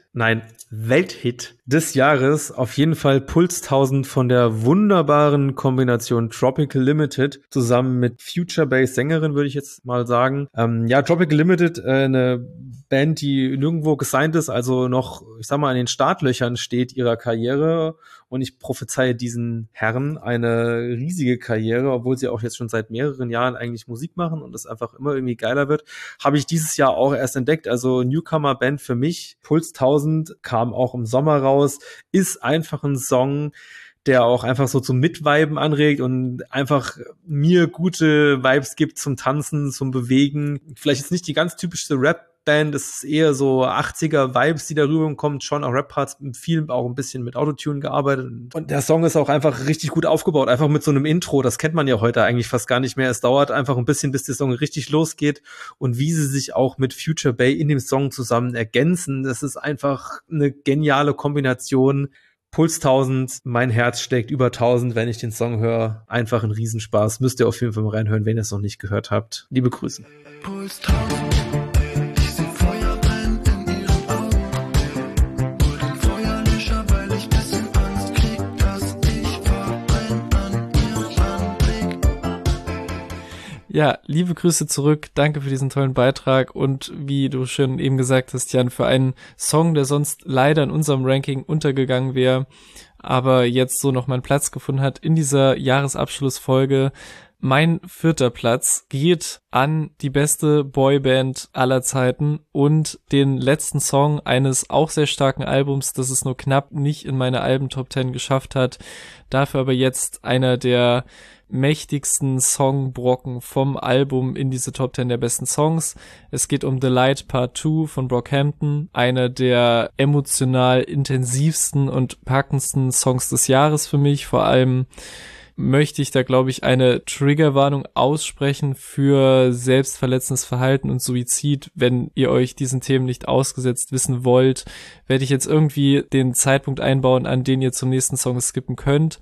Welthit des Jahres auf jeden Fall Puls 1000 von der wunderbaren Kombination Tropical Limited zusammen mit Future Bass Sängerin, würde ich jetzt mal sagen. Tropical Limited, eine Band, die nirgendwo gesigned ist, also noch, ich sag mal, an den Startlöchern steht ihrer Karriere, und ich prophezeie diesen Herren eine riesige Karriere, obwohl sie auch jetzt schon seit mehreren Jahren eigentlich Musik machen und es einfach immer irgendwie geiler wird. Habe ich dieses Jahr auch erst entdeckt, also Newcomer-Band für mich. Puls 1000 kam auch im Sommer raus, ist einfach ein Song, der auch einfach so zum Mitviben anregt und einfach mir gute Vibes gibt zum Tanzen, zum Bewegen. Vielleicht jetzt nicht die ganz typische Rap-Band, es ist eher so 80er-Vibes, die darüber kommen, schon auch Rap-Parts, viel auch ein bisschen mit Autotune gearbeitet. Und der Song ist auch einfach richtig gut aufgebaut, einfach mit so einem Intro, das kennt man ja heute eigentlich fast gar nicht mehr. Es dauert einfach ein bisschen, bis der Song richtig losgeht, und wie sie sich auch mit Future Bay in dem Song zusammen ergänzen, das ist einfach eine geniale Kombination. Puls 1000, mein Herz schlägt über 1000, wenn ich den Song höre. Einfach ein Riesenspaß. Müsst ihr auf jeden Fall mal reinhören, wenn ihr es noch nicht gehört habt. Liebe Grüße. Puls 1000, ich seh Feuer brennen in ihren Augen. Hol den Feuerlöscher, weil ich bisschen Angst krieg, dass ich verbrenn an ihrem Anblick. Ja, liebe Grüße zurück. Danke für diesen tollen Beitrag und wie du schon eben gesagt hast, Jan, für einen Song, der sonst leider in unserem Ranking untergegangen wäre, aber jetzt so noch mal einen Platz gefunden hat in dieser Jahresabschlussfolge. Mein 4. Platz geht an die beste Boyband aller Zeiten und den letzten Song eines auch sehr starken Albums, das es nur knapp nicht in meine Alben-Top 10 geschafft hat. Dafür aber jetzt einer der mächtigsten Songbrocken vom Album in diese Top 10 der besten Songs. Es geht um The Light Part 2 von Brockhampton, einer der emotional intensivsten und packendsten Songs des Jahres für mich. Vor allem möchte ich da, glaube ich, eine Triggerwarnung aussprechen für selbstverletzendes Verhalten und Suizid. Wenn ihr euch diesen Themen nicht ausgesetzt wissen wollt, werde ich jetzt irgendwie den Zeitpunkt einbauen, an den ihr zum nächsten Song skippen könnt.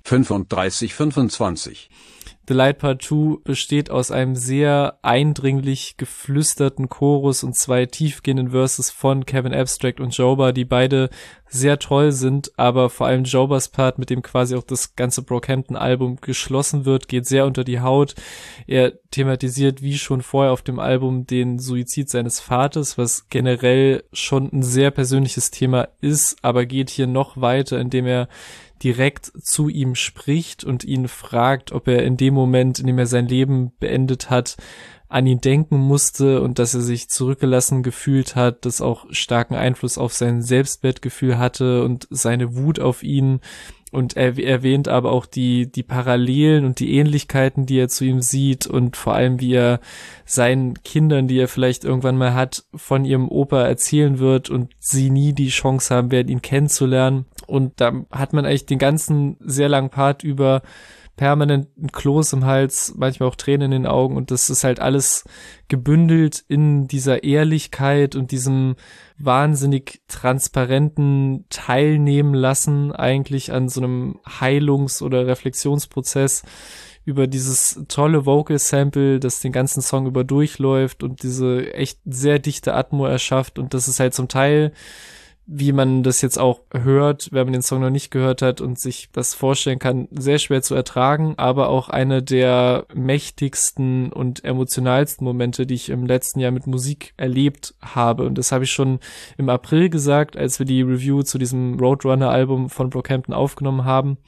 35:25. The Light Part 2 besteht aus einem sehr eindringlich geflüsterten Chorus und 2 tiefgehenden Verses von Kevin Abstract und Joba, die beide sehr toll sind, aber vor allem Jobas Part, mit dem quasi auch das ganze Brockhampton-Album geschlossen wird, geht sehr unter die Haut. Er thematisiert wie schon vorher auf dem Album den Suizid seines Vaters, was generell schon ein sehr persönliches Thema ist, aber geht hier noch weiter, indem er direkt zu ihm spricht und ihn fragt, ob er in dem Moment, in dem er sein Leben beendet hat, an ihn denken musste und dass er sich zurückgelassen gefühlt hat, das auch starken Einfluss auf sein Selbstwertgefühl hatte und seine Wut auf ihn. Und er erwähnt aber auch die Parallelen und die Ähnlichkeiten, die er zu ihm sieht und vor allem, wie er seinen Kindern, die er vielleicht irgendwann mal hat, von ihrem Opa erzählen wird und sie nie die Chance haben werden, ihn kennenzulernen. Und da hat man eigentlich den ganzen sehr langen Part über permanent ein Kloß im Hals, manchmal auch Tränen in den Augen, und das ist halt alles gebündelt in dieser Ehrlichkeit und diesem wahnsinnig transparenten Teilnehmen lassen eigentlich an so einem Heilungs- oder Reflexionsprozess über dieses tolle Vocal-Sample, das den ganzen Song über durchläuft und diese echt sehr dichte Atmo erschafft, und das ist halt zum Teil, wie man das jetzt auch hört, wenn man den Song noch nicht gehört hat und sich das vorstellen kann, sehr schwer zu ertragen, aber auch eine der mächtigsten und emotionalsten Momente, die ich im letzten Jahr mit Musik erlebt habe. Und das habe ich schon im April gesagt, als wir die Review zu diesem Roadrunner-Album von Brockhampton aufgenommen haben.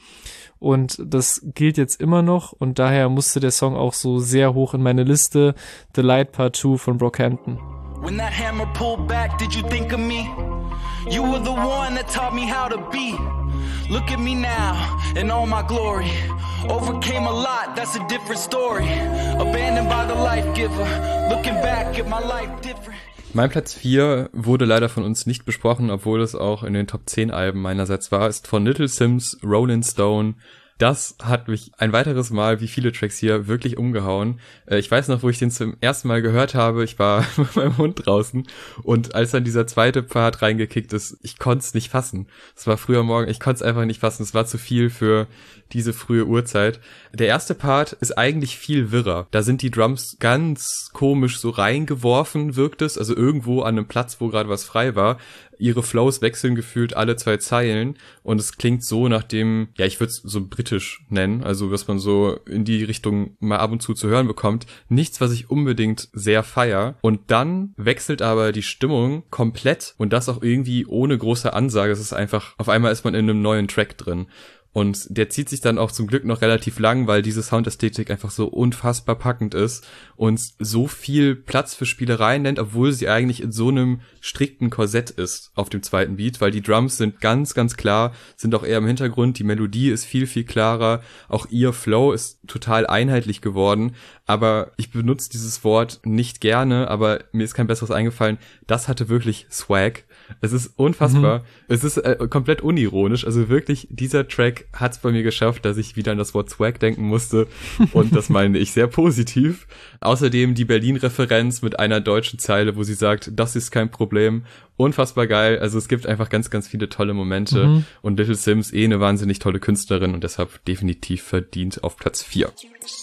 Und das gilt jetzt immer noch, und daher musste der Song auch so sehr hoch in meine Liste. The Light Part 2 von Brockhampton. When that hammer pulled back, did you think of me? You were the one that taught me how to be. Look at me now, in all my glory. Overcame a lot, that's a different story. Abandoned by the life giver. Looking back at my life different. Mein Platz 4 wurde leider von uns nicht besprochen, obwohl es auch in den Top 10 Alben meinerseits war, ist von Little Sims, Rolling Stone. Das hat mich ein weiteres Mal, wie viele Tracks hier, wirklich umgehauen. Ich weiß noch, wo ich den zum ersten Mal gehört habe, ich war mit meinem Hund draußen, und als dann dieser zweite Part reingekickt ist, ich konnte es nicht fassen. Es war früher Morgen, ich konnte es einfach nicht fassen, es war zu viel für diese frühe Uhrzeit. Der erste Part ist eigentlich viel wirrer. Da sind die Drums ganz komisch so reingeworfen, wirkt es, also irgendwo an einem Platz, wo gerade was frei war. Ihre Flows wechseln gefühlt alle 2 Zeilen, und es klingt so nach dem, ja, ich würde es so britisch nennen, also was man so in die Richtung mal ab und zu hören bekommt. Nichts, was ich unbedingt sehr feier. Und dann wechselt aber die Stimmung komplett, und das auch irgendwie ohne große Ansage. Es ist einfach, auf einmal ist man in einem neuen Track drin. Und der zieht sich dann auch zum Glück noch relativ lang, weil diese Soundästhetik einfach so unfassbar packend ist und so viel Platz für Spielereien nennt, obwohl sie eigentlich in so einem strikten Korsett ist auf dem zweiten Beat, weil die Drums sind ganz, ganz klar, sind auch eher im Hintergrund, die Melodie ist viel, viel klarer, auch ihr Flow ist total einheitlich geworden, aber ich benutze dieses Wort nicht gerne, aber mir ist kein besseres eingefallen, das hatte wirklich Swag. Es ist unfassbar. Es ist komplett unironisch. Also wirklich, dieser Track hat es bei mir geschafft, dass ich wieder an das Wort Swag denken musste. Und das meine ich sehr positiv. Außerdem die Berlin-Referenz mit einer deutschen Zeile, wo sie sagt, das ist kein Problem. Unfassbar geil. Also es gibt einfach ganz, ganz viele tolle Momente. Und Little Sims eine wahnsinnig tolle Künstlerin und deshalb definitiv verdient auf Platz 4.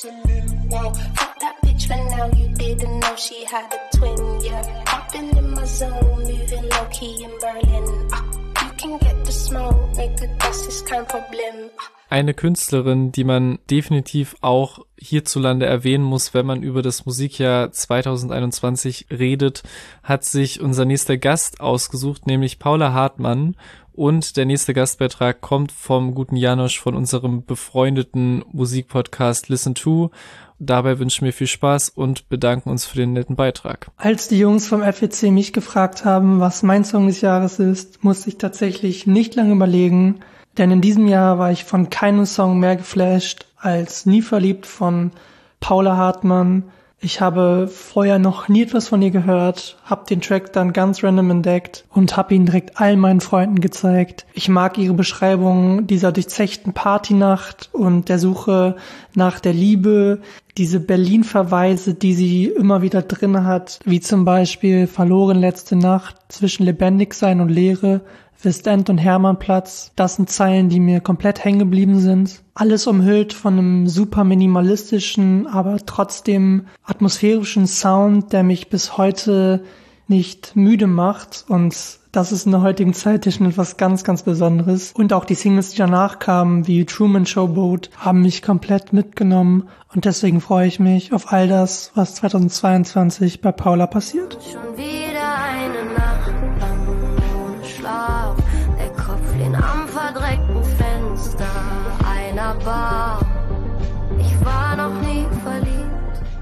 For now you didn't know she had a twin, yeah. Hopping in my zone, moving low-key in Berlin. You can get the smoke, nigga, das ist kein Problem. Eine Künstlerin, die man definitiv auch hierzulande erwähnen muss, wenn man über das Musikjahr 2021 redet, hat sich unser nächster Gast ausgesucht, nämlich Paula Hartmann. Und der nächste Gastbeitrag kommt vom guten Janosch von unserem befreundeten Musikpodcast Listen To. Dabei wünschen wir viel Spaß und bedanken uns für den netten Beitrag. Als die Jungs vom FEC mich gefragt haben, was mein Song des Jahres ist, musste ich tatsächlich nicht lange überlegen, denn in diesem Jahr war ich von keinem Song mehr geflasht als Nie verliebt von Paula Hartmann. Ich habe vorher noch nie etwas von ihr gehört, habe den Track dann ganz random entdeckt und habe ihn direkt all meinen Freunden gezeigt. Ich mag ihre Beschreibung dieser durchzechten Partynacht und der Suche nach der Liebe, diese Berlin-Verweise, die sie immer wieder drin hat, wie zum Beispiel Verloren letzte Nacht, Zwischen Lebendigsein und Leere, Westend und Hermannplatz. Das sind Zeilen, die mir komplett hängen geblieben sind. Alles umhüllt von einem super minimalistischen, aber trotzdem atmosphärischen Sound, der mich bis heute nicht müde macht. Und das ist in der heutigen Zeit schon etwas ganz, ganz Besonderes. Und auch die Singles, die danach kamen, wie Truman Showboat, haben mich komplett mitgenommen. Und deswegen freue ich mich auf all das, was 2022 bei Paula passiert. Schon wieder eine Nacht lang ohne Schlaf. Der Kopf lehnt am verdreckten Fenster einer Bar. Ich war noch nie verliebt.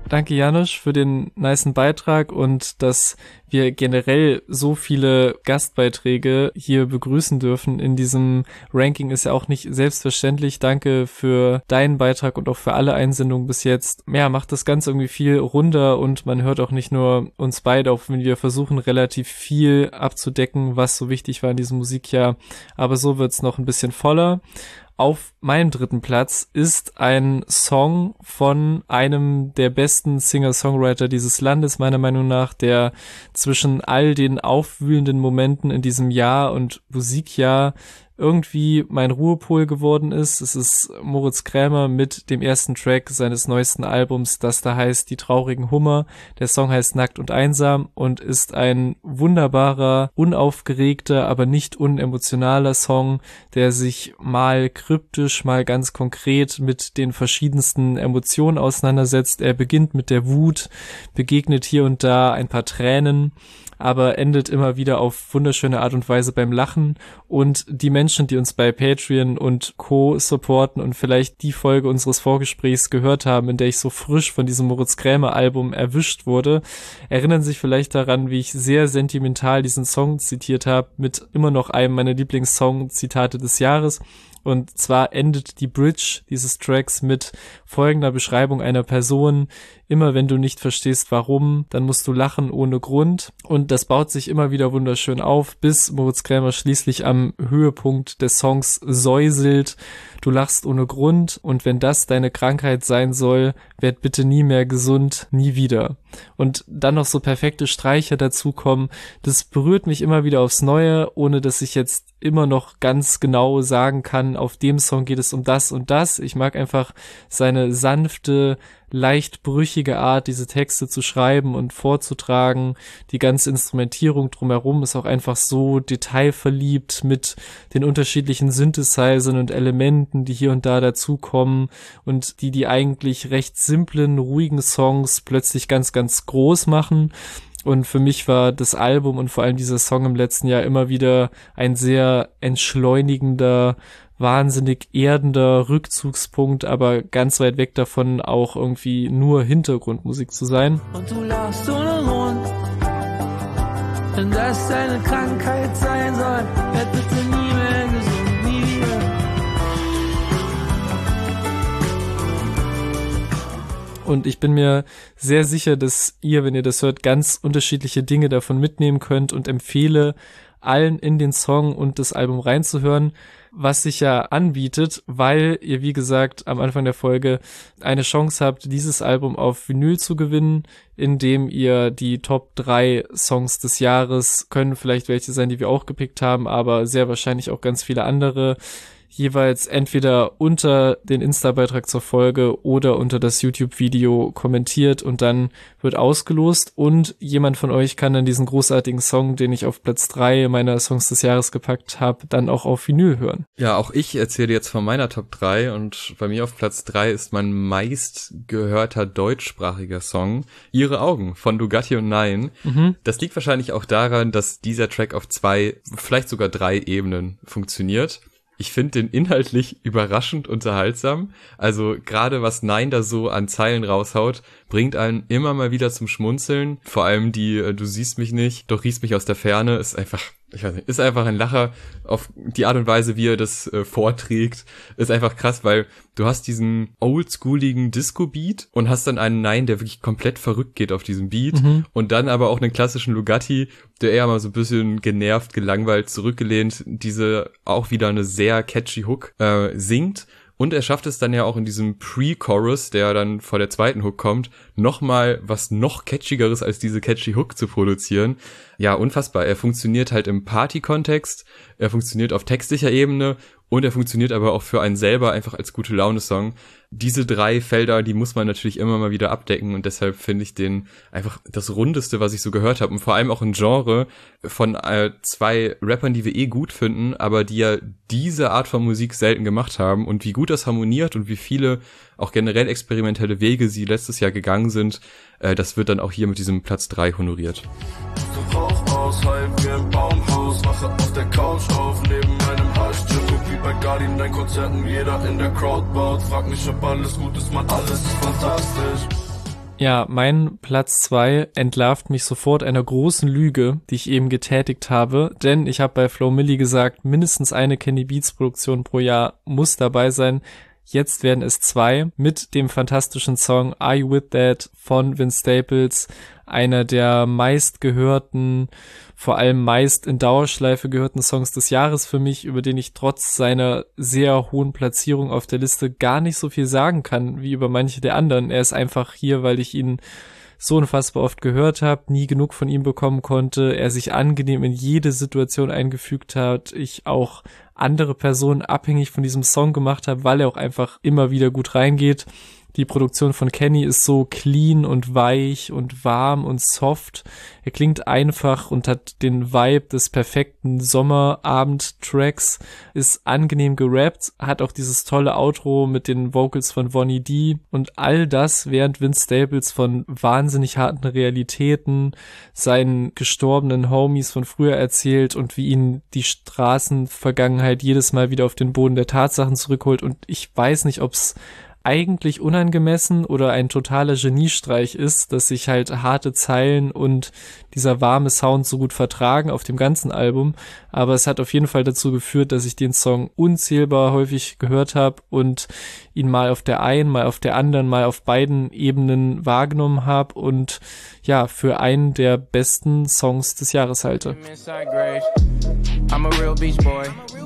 Danke Janusz für den nicen Beitrag und dass wir generell so viele Gastbeiträge hier begrüßen dürfen in diesem Ranking ist ja auch nicht selbstverständlich. Danke für deinen Beitrag und auch für alle Einsendungen bis jetzt. Ja, macht das Ganze irgendwie viel runder und man hört auch nicht nur uns beide, auch wenn wir versuchen relativ viel abzudecken, was so wichtig war in diesem Musikjahr, aber so wird's noch ein bisschen voller. Auf meinem 3. Platz ist ein Song von einem der besten Singer-Songwriter dieses Landes, meiner Meinung nach, der zwischen all den aufwühlenden Momenten in diesem Jahr und Musikjahr irgendwie mein Ruhepol geworden ist. Es ist Moritz Krämer mit dem ersten Track seines neuesten Albums, das da heißt Die traurigen Hummer. Der Song heißt Nackt und Einsam und ist ein wunderbarer, unaufgeregter, aber nicht unemotionaler Song, der sich mal kryptisch, mal ganz konkret mit den verschiedensten Emotionen auseinandersetzt. Er beginnt mit der Wut, begegnet hier und da ein paar Tränen, aber endet immer wieder auf wunderschöne Art und Weise beim Lachen und die Menschen, die uns bei Patreon und Co. supporten und vielleicht die Folge unseres Vorgesprächs gehört haben, in der ich so frisch von diesem Moritz Krämer Album erwischt wurde, erinnern sich vielleicht daran, wie ich sehr sentimental diesen Song zitiert habe, mit immer noch einem meiner Lieblingssong-Zitate des Jahres. Und zwar endet die Bridge dieses Tracks mit folgender Beschreibung einer Person: Immer wenn du nicht verstehst, warum, dann musst du lachen ohne Grund. Und das baut sich immer wieder wunderschön auf, bis Moritz Krämer schließlich am Höhepunkt des Songs säuselt: Du lachst ohne Grund und wenn das deine Krankheit sein soll, werd bitte nie mehr gesund, nie wieder. Und dann noch so perfekte Streicher dazukommen. Das berührt mich immer wieder aufs Neue, ohne dass ich jetzt immer noch ganz genau sagen kann, auf dem Song geht es um das und das. Ich mag einfach seine sanfte, leicht brüchige Art, diese Texte zu schreiben und vorzutragen. Die ganze Instrumentierung drumherum ist auch einfach so detailverliebt mit den unterschiedlichen Synthesizern und Elementen, die hier und da dazukommen und die eigentlich recht simplen, ruhigen Songs plötzlich ganz, ganz groß machen. Und für mich war das Album und vor allem dieser Song im letzten Jahr immer wieder ein sehr entschleunigender, wahnsinnig erdender Rückzugspunkt, aber ganz weit weg davon, auch irgendwie nur Hintergrundmusik zu sein. Und du lachst ohne Grund, wenn das deine Krankheit sein soll, werd bitte nie mehr gesund, nie wieder. Und ich bin mir sehr sicher, dass ihr, wenn ihr das hört, ganz unterschiedliche Dinge davon mitnehmen könnt und empfehle allen in den Song und das Album reinzuhören, was sich ja anbietet, weil ihr, wie gesagt, am Anfang der Folge eine Chance habt, dieses Album auf Vinyl zu gewinnen, indem ihr die Top 3 Songs des Jahres, können vielleicht welche sein, die wir auch gepickt haben, aber sehr wahrscheinlich auch ganz viele andere, jeweils entweder unter den Insta-Beitrag zur Folge oder unter das YouTube-Video kommentiert und dann wird ausgelost und jemand von euch kann dann diesen großartigen Song, den ich auf Platz 3 meiner Songs des Jahres gepackt habe, dann auch auf Vinyl hören. Ja, auch ich erzähle jetzt von meiner Top 3 und bei mir auf Platz 3 ist mein meist gehörter deutschsprachiger Song Ihre Augen von Lugatti und Nein. Das liegt wahrscheinlich auch daran, dass dieser Track auf 2, vielleicht sogar 3 Ebenen funktioniert. Ich finde den inhaltlich überraschend unterhaltsam. Also gerade was Nein da so an Zeilen raushaut, bringt einen immer mal wieder zum Schmunzeln. Vor allem die Du siehst mich nicht, doch riechst mich aus der Ferne, ist einfach, ich weiß nicht, ist einfach ein Lacher. Auf die Art und Weise, wie er das vorträgt, ist einfach krass, weil du hast diesen oldschooligen Disco-Beat und hast dann einen Nein, der wirklich komplett verrückt geht auf diesem Beat und dann aber auch einen klassischen Lugatti, der eher mal so ein bisschen genervt, gelangweilt, zurückgelehnt, diese auch wieder eine sehr catchy Hook singt. Und er schafft es dann ja auch in diesem Pre-Chorus, der dann vor der zweiten Hook kommt, nochmal was noch catchigeres als diese catchy Hook zu produzieren. Ja, unfassbar. Er funktioniert halt im Party-Kontext, er funktioniert auf textlicher Ebene und er funktioniert aber auch für einen selber einfach als Gute-Laune-Song. Diese 3 Felder, die muss man natürlich immer mal wieder abdecken und deshalb finde ich den einfach das Rundeste, was ich so gehört habe und vor allem auch ein Genre von 2 Rappern, die wir gut finden, aber die ja diese Art von Musik selten gemacht haben und wie gut das harmoniert und wie viele auch generell experimentelle Wege sie letztes Jahr gegangen sind, das wird dann auch hier mit diesem Platz 3 honoriert. So Rauch aus, halb wie ein Baumhaus, wache auf der Couch auf, neben meinem Haschchip, wie bei Guardian, dein Konzerten, jeder in der Crowd baut, frag mich, ob alles gut ist, man, alles ist fantastisch. Ja, mein Platz 2 entlarvt mich sofort einer großen Lüge, die ich eben getätigt habe, denn ich habe bei Flo Milli gesagt, mindestens eine Kenny Beats Produktion pro Jahr muss dabei sein. Jetzt werden es 2 mit dem fantastischen Song Are You With That von Vince Staples, einer der meistgehörten, vor allem meist in Dauerschleife gehörten Songs des Jahres für mich, über den ich trotz seiner sehr hohen Platzierung auf der Liste gar nicht so viel sagen kann, wie über manche der anderen. Er ist einfach hier, weil ich ihn so unfassbar oft gehört habe, nie genug von ihm bekommen konnte, er sich angenehm in jede Situation eingefügt hat, ich auch andere Personen abhängig von diesem Song gemacht habe, weil er auch einfach immer wieder gut reingeht. Die Produktion von Kenny ist so clean und weich und warm und soft. Er klingt einfach und hat den Vibe des perfekten Sommerabend-Tracks, ist angenehm gerappt, hat auch dieses tolle Outro mit den Vocals von Vonnie D und all das, während Vince Staples von wahnsinnig harten Realitäten, seinen gestorbenen Homies von früher erzählt und wie ihn die Straßenvergangenheit jedes Mal wieder auf den Boden der Tatsachen zurückholt. Und ich weiß nicht, ob's eigentlich unangemessen oder ein totaler Geniestreich ist, dass sich halt harte Zeilen und dieser warme Sound so gut vertragen auf dem ganzen Album, aber es hat auf jeden Fall dazu geführt, dass ich den Song unzählbar häufig gehört habe und ihn mal auf der einen, mal auf der anderen, mal auf beiden Ebenen wahrgenommen habe und ja, für einen der besten Songs des Jahres halte. I'm a real beach boy.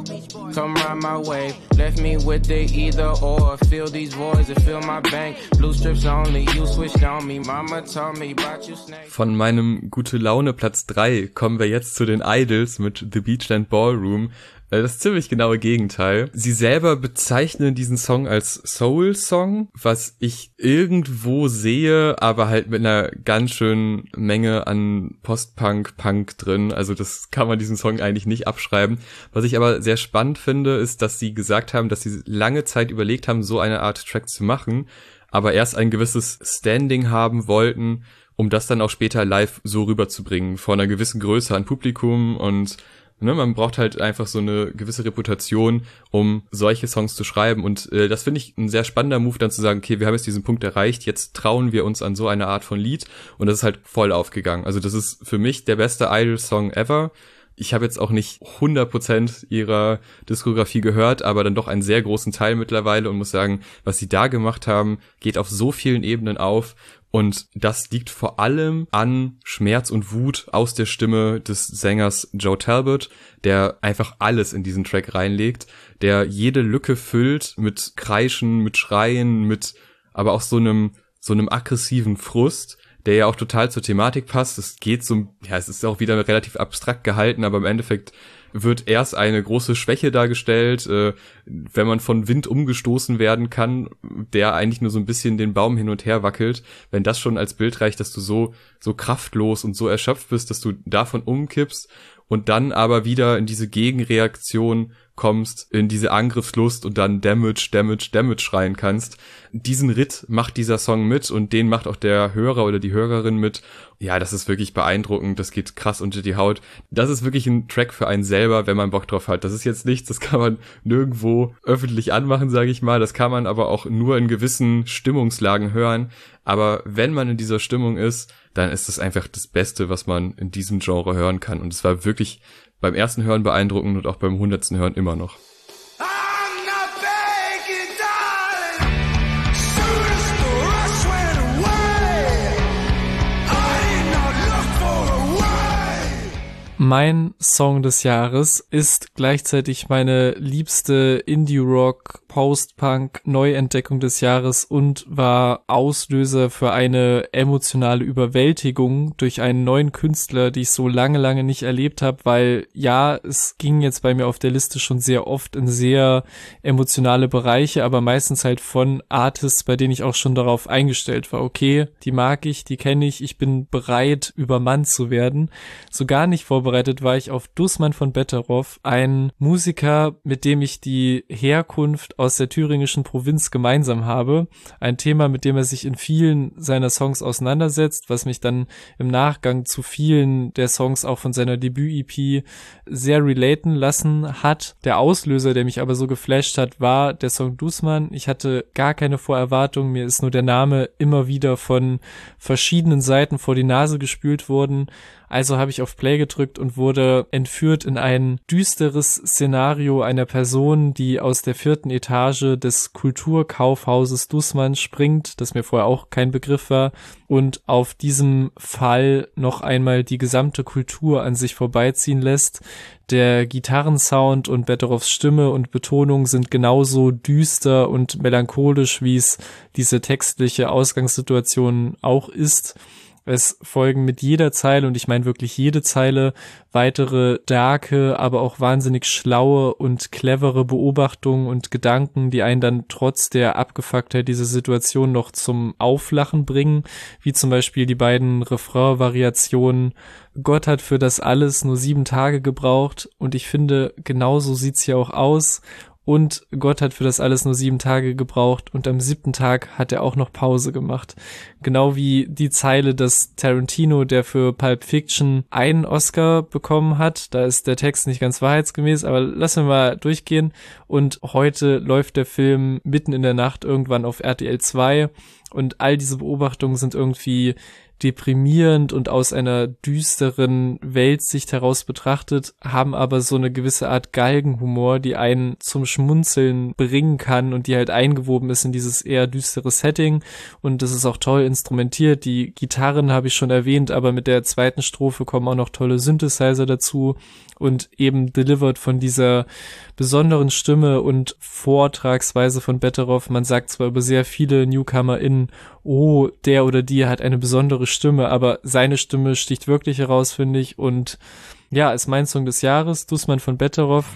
Come ride my wave. Left me with the either or. Fill these voids and fill my bank. Blue strips only. You switched on me. Mama told me about you snake. Von meinem gute Laune Platz 3 kommen wir jetzt zu den Idols mit The Beachland Ballroom. Das ziemlich genaue Gegenteil. Sie selber bezeichnen diesen Song als Soul-Song, was ich irgendwo sehe, aber halt mit einer ganz schönen Menge an Post-Punk drin. Also das kann man diesen Song eigentlich nicht abschreiben. Was ich aber sehr spannend finde, ist, dass sie gesagt haben, dass sie lange Zeit überlegt haben, so eine Art Track zu machen, aber erst ein gewisses Standing haben wollten, um das dann auch später live so rüberzubringen, vor einer gewissen Größe an Publikum und man braucht halt einfach so eine gewisse Reputation, um solche Songs zu schreiben und das finde ich ein sehr spannender Move, dann zu sagen, okay, wir haben jetzt diesen Punkt erreicht, jetzt trauen wir uns an so eine Art von Lied und das ist halt voll aufgegangen. Also das ist für mich der beste Idol-Song ever. Ich habe jetzt auch nicht 100% ihrer Diskografie gehört, aber dann doch einen sehr großen Teil mittlerweile und muss sagen, was sie da gemacht haben, geht auf so vielen Ebenen auf. Und das liegt vor allem an Schmerz und Wut aus der Stimme des Sängers Joe Talbot, der einfach alles in diesen Track reinlegt, der jede Lücke füllt mit Kreischen, mit Schreien, mit aber auch so einem aggressiven Frust, der ja auch total zur Thematik passt. Es geht es ist auch wieder relativ abstrakt gehalten, aber im Endeffekt wird erst eine große Schwäche dargestellt, wenn man von Wind umgestoßen werden kann, der eigentlich nur so ein bisschen den Baum hin und her wackelt. Wenn das schon als Bild reicht, dass du so kraftlos und so erschöpft bist, dass du davon umkippst und dann aber wieder in diese Gegenreaktion kommst, in diese Angriffslust und dann Damage schreien kannst. Diesen Ritt macht dieser Song mit und den macht auch der Hörer oder die Hörerin mit. Ja, das ist wirklich beeindruckend, das geht krass unter die Haut. Das ist wirklich ein Track für einen selber, wenn man Bock drauf hat. Das ist jetzt nichts, das kann man nirgendwo öffentlich anmachen, sage ich mal. Das kann man aber auch nur in gewissen Stimmungslagen hören. Aber wenn man in dieser Stimmung ist, dann ist das einfach das Beste, was man in diesem Genre hören kann. Und es war wirklich beim ersten Hören beeindruckend und auch beim 100. Hören immer noch. Mein Song des Jahres ist gleichzeitig meine liebste Indie-Rock, Post-Punk Neuentdeckung des Jahres und war Auslöser für eine emotionale Überwältigung durch einen neuen Künstler, die ich so lange nicht erlebt habe, weil ja, es ging jetzt bei mir auf der Liste schon sehr oft in sehr emotionale Bereiche, aber meistens halt von Artists, bei denen ich auch schon darauf eingestellt war, okay, die mag ich, die kenne ich bin bereit, übermannt zu werden. So gar nicht vorbereitet vorbereitet, war ich auf Dussmann von Betteroff, ein Musiker, mit dem ich die Herkunft aus der thüringischen Provinz gemeinsam habe. Ein Thema, mit dem er sich in vielen seiner Songs auseinandersetzt, was mich dann im Nachgang zu vielen der Songs auch von seiner Debüt-EP sehr relaten lassen hat. Der Auslöser, der mich aber so geflasht hat, war der Song Dussmann. Ich hatte gar keine Vorerwartung, mir ist nur der Name immer wieder von verschiedenen Seiten vor die Nase gespült worden. Also habe ich auf Play gedrückt und wurde entführt in ein düsteres Szenario einer Person, die aus der 4. Etage des Kulturkaufhauses Dussmann springt, das mir vorher auch kein Begriff war, und auf diesem Fall noch einmal die gesamte Kultur an sich vorbeiziehen lässt. Der Gitarrensound und Betteroffs Stimme und Betonung sind genauso düster und melancholisch, wie es diese textliche Ausgangssituation auch ist. Es folgen mit jeder Zeile, und ich meine wirklich jede Zeile, weitere darke, aber auch wahnsinnig schlaue und clevere Beobachtungen und Gedanken, die einen dann trotz der Abgefucktheit dieser Situation noch zum Auflachen bringen, wie zum Beispiel die beiden Refrain-Variationen: Gott hat für das alles nur 7 Tage gebraucht, und ich finde, genauso sieht's hier auch aus. Und Gott hat für das alles nur 7 Tage gebraucht, und am 7. Tag hat er auch noch Pause gemacht. Genau wie die Zeile, dass Tarantino, der für Pulp Fiction einen Oscar bekommen hat, da ist der Text nicht ganz wahrheitsgemäß, aber lassen wir mal durchgehen. Und heute läuft der Film mitten in der Nacht irgendwann auf RTL 2, und all diese Beobachtungen sind irgendwie deprimierend und aus einer düsteren Weltsicht heraus betrachtet, haben aber so eine gewisse Art Galgenhumor, die einen zum Schmunzeln bringen kann und die halt eingewoben ist in dieses eher düstere Setting, und das ist auch toll instrumentiert. Die Gitarren habe ich schon erwähnt, aber mit der 2. Strophe kommen auch noch tolle Synthesizer dazu und eben delivered von dieser besonderen Stimme und Vortragsweise von Betteroff. Man sagt zwar über sehr viele NewcomerInnen, oh, der oder die hat eine besondere Stimme, aber seine Stimme sticht wirklich heraus, finde ich. Und ja, ist mein Song des Jahres, Dussmann von Betteroff.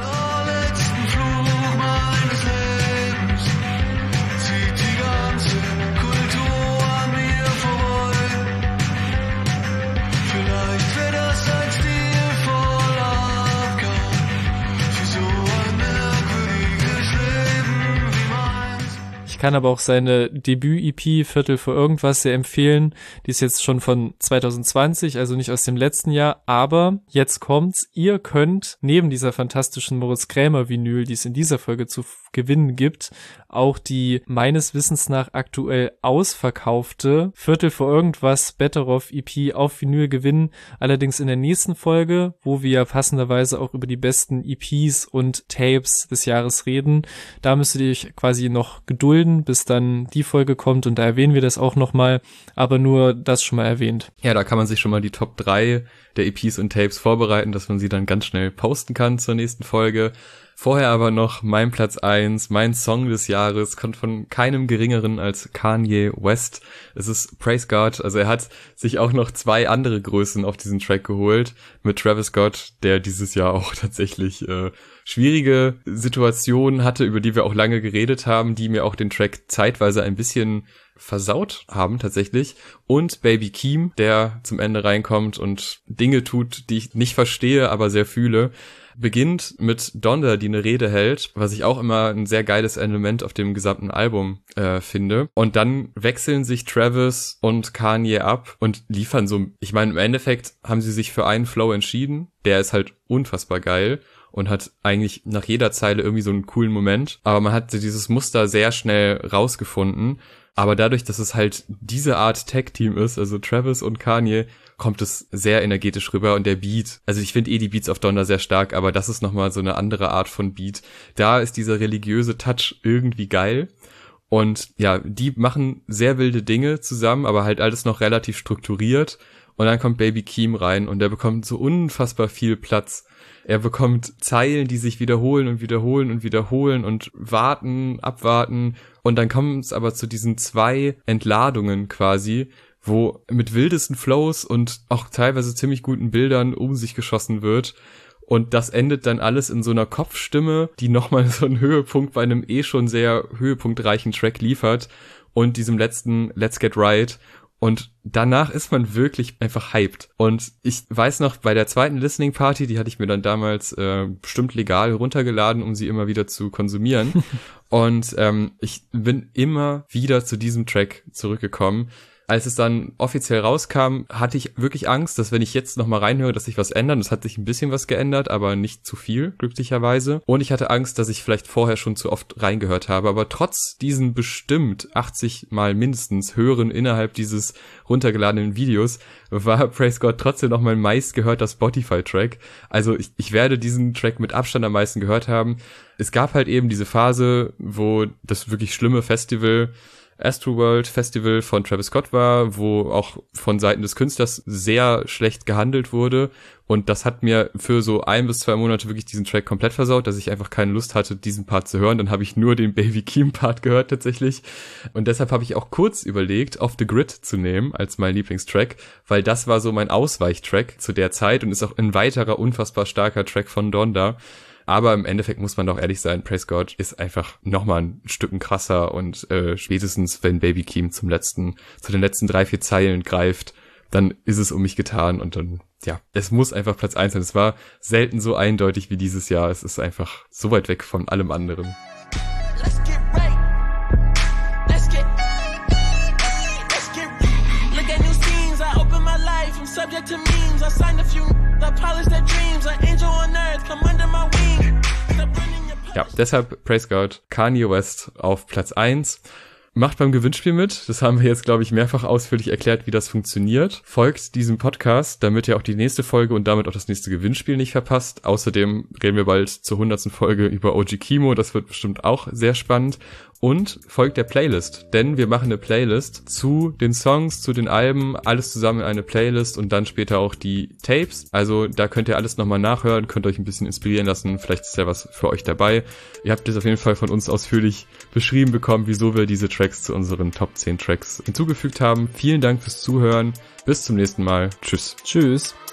Ich kann aber auch seine Debüt-EP Viertel vor irgendwas sehr empfehlen. Die ist jetzt schon von 2020, also nicht aus dem letzten Jahr, aber jetzt kommt's. Ihr könnt neben dieser fantastischen Moritz Krämer Vinyl, die es in dieser Folge zu gewinnen gibt, auch die meines Wissens nach aktuell ausverkaufte Viertel vor irgendwas Betteroff EP auf Vinyl gewinnen. Allerdings in der nächsten Folge, wo wir passenderweise auch über die besten EPs und Tapes des Jahres reden. Da müsstet ihr euch quasi noch gedulden, bis dann die Folge kommt, und da erwähnen wir das auch nochmal, aber nur das schon mal erwähnt. Ja, da kann man sich schon mal die Top 3 der EPs und Tapes vorbereiten, dass man sie dann ganz schnell posten kann zur nächsten Folge. Vorher aber noch mein Platz 1, mein Song des Jahres, kommt von keinem geringeren als Kanye West. Es ist Praise God, also er hat sich auch noch 2 andere Größen auf diesen Track geholt, mit Travis Scott, der dieses Jahr auch tatsächlich schwierige Situationen hatte, über die wir auch lange geredet haben, die mir auch den Track zeitweise ein bisschen versaut haben tatsächlich, und Baby Keem, der zum Ende reinkommt und Dinge tut, die ich nicht verstehe, aber sehr fühle. Beginnt mit Donda, die eine Rede hält, was ich auch immer ein sehr geiles Element auf dem gesamten Album finde. Und dann wechseln sich Travis und Kanye ab und liefern so, ich meine, im Endeffekt haben sie sich für einen Flow entschieden, der ist halt unfassbar geil und hat eigentlich nach jeder Zeile irgendwie so einen coolen Moment, aber man hat dieses Muster sehr schnell rausgefunden. Aber dadurch, dass es halt diese Art Tag-Team ist, also Travis und Kanye, kommt es sehr energetisch rüber, und der Beat, also ich finde die Beats auf Donda sehr stark, aber das ist nochmal so eine andere Art von Beat. Da ist dieser religiöse Touch irgendwie geil, und ja, die machen sehr wilde Dinge zusammen, aber halt alles noch relativ strukturiert, und dann kommt Baby Keem rein und der bekommt so unfassbar viel Platz. Er bekommt Zeilen, die sich wiederholen und wiederholen und wiederholen und warten, abwarten, und dann kommt es aber zu diesen 2 Entladungen quasi, wo mit wildesten Flows und auch teilweise ziemlich guten Bildern um sich geschossen wird. Und das endet dann alles in so einer Kopfstimme, die nochmal so einen Höhepunkt bei einem schon sehr höhepunktreichen Track liefert, und diesem letzten Let's Get Right. Und danach ist man wirklich einfach hyped. Und ich weiß noch, bei der zweiten Listening Party, die hatte ich mir dann damals bestimmt legal runtergeladen, um sie immer wieder zu konsumieren. Und ich bin immer wieder zu diesem Track zurückgekommen. Als es dann offiziell rauskam, hatte ich wirklich Angst, dass wenn ich jetzt nochmal reinhöre, dass sich was ändert. Es hat sich ein bisschen was geändert, aber nicht zu viel, glücklicherweise. Und ich hatte Angst, dass ich vielleicht vorher schon zu oft reingehört habe. Aber trotz diesen bestimmt 80 Mal mindestens Hören innerhalb dieses runtergeladenen Videos war Praise God trotzdem noch mein meistgehörter Spotify-Track. Also ich werde diesen Track mit Abstand am meisten gehört haben. Es gab halt eben diese Phase, wo das wirklich schlimme Festival Astroworld Festival von Travis Scott war, wo auch von Seiten des Künstlers sehr schlecht gehandelt wurde, und das hat mir für so 1 bis 2 Monate wirklich diesen Track komplett versaut, dass ich einfach keine Lust hatte, diesen Part zu hören. Dann habe ich nur den Baby Keem Part gehört tatsächlich, und deshalb habe ich auch kurz überlegt, Off the Grid zu nehmen als mein Lieblingstrack, weil das war so mein Ausweichtrack zu der Zeit und ist auch ein weiterer unfassbar starker Track von Donda. Aber im Endeffekt muss man doch ehrlich sein, Praise God ist einfach nochmal ein Stück krasser, und spätestens, wenn Baby Keem zu den letzten 3-4 Zeilen greift, dann ist es um mich getan, und dann, ja, es muss einfach Platz 1 sein. Es war selten so eindeutig wie dieses Jahr. Es ist einfach so weit weg von allem anderen. Ja, deshalb Praise God, Kanye West auf Platz 1. Macht beim Gewinnspiel mit. Das haben wir jetzt, glaube ich, mehrfach ausführlich erklärt, wie das funktioniert. Folgt diesem Podcast, damit ihr auch die nächste Folge und damit auch das nächste Gewinnspiel nicht verpasst. Außerdem reden wir bald zur 100. Folge über OG Kimo. Das wird bestimmt auch sehr spannend. Und folgt der Playlist, denn wir machen eine Playlist zu den Songs, zu den Alben, alles zusammen in eine Playlist und dann später auch die Tapes. Also da könnt ihr alles nochmal nachhören, könnt euch ein bisschen inspirieren lassen, vielleicht ist ja was für euch dabei. Ihr habt das auf jeden Fall von uns ausführlich beschrieben bekommen, wieso wir diese Tracks zu unseren Top 10 Tracks hinzugefügt haben. Vielen Dank fürs Zuhören, bis zum nächsten Mal. Tschüss. Tschüss.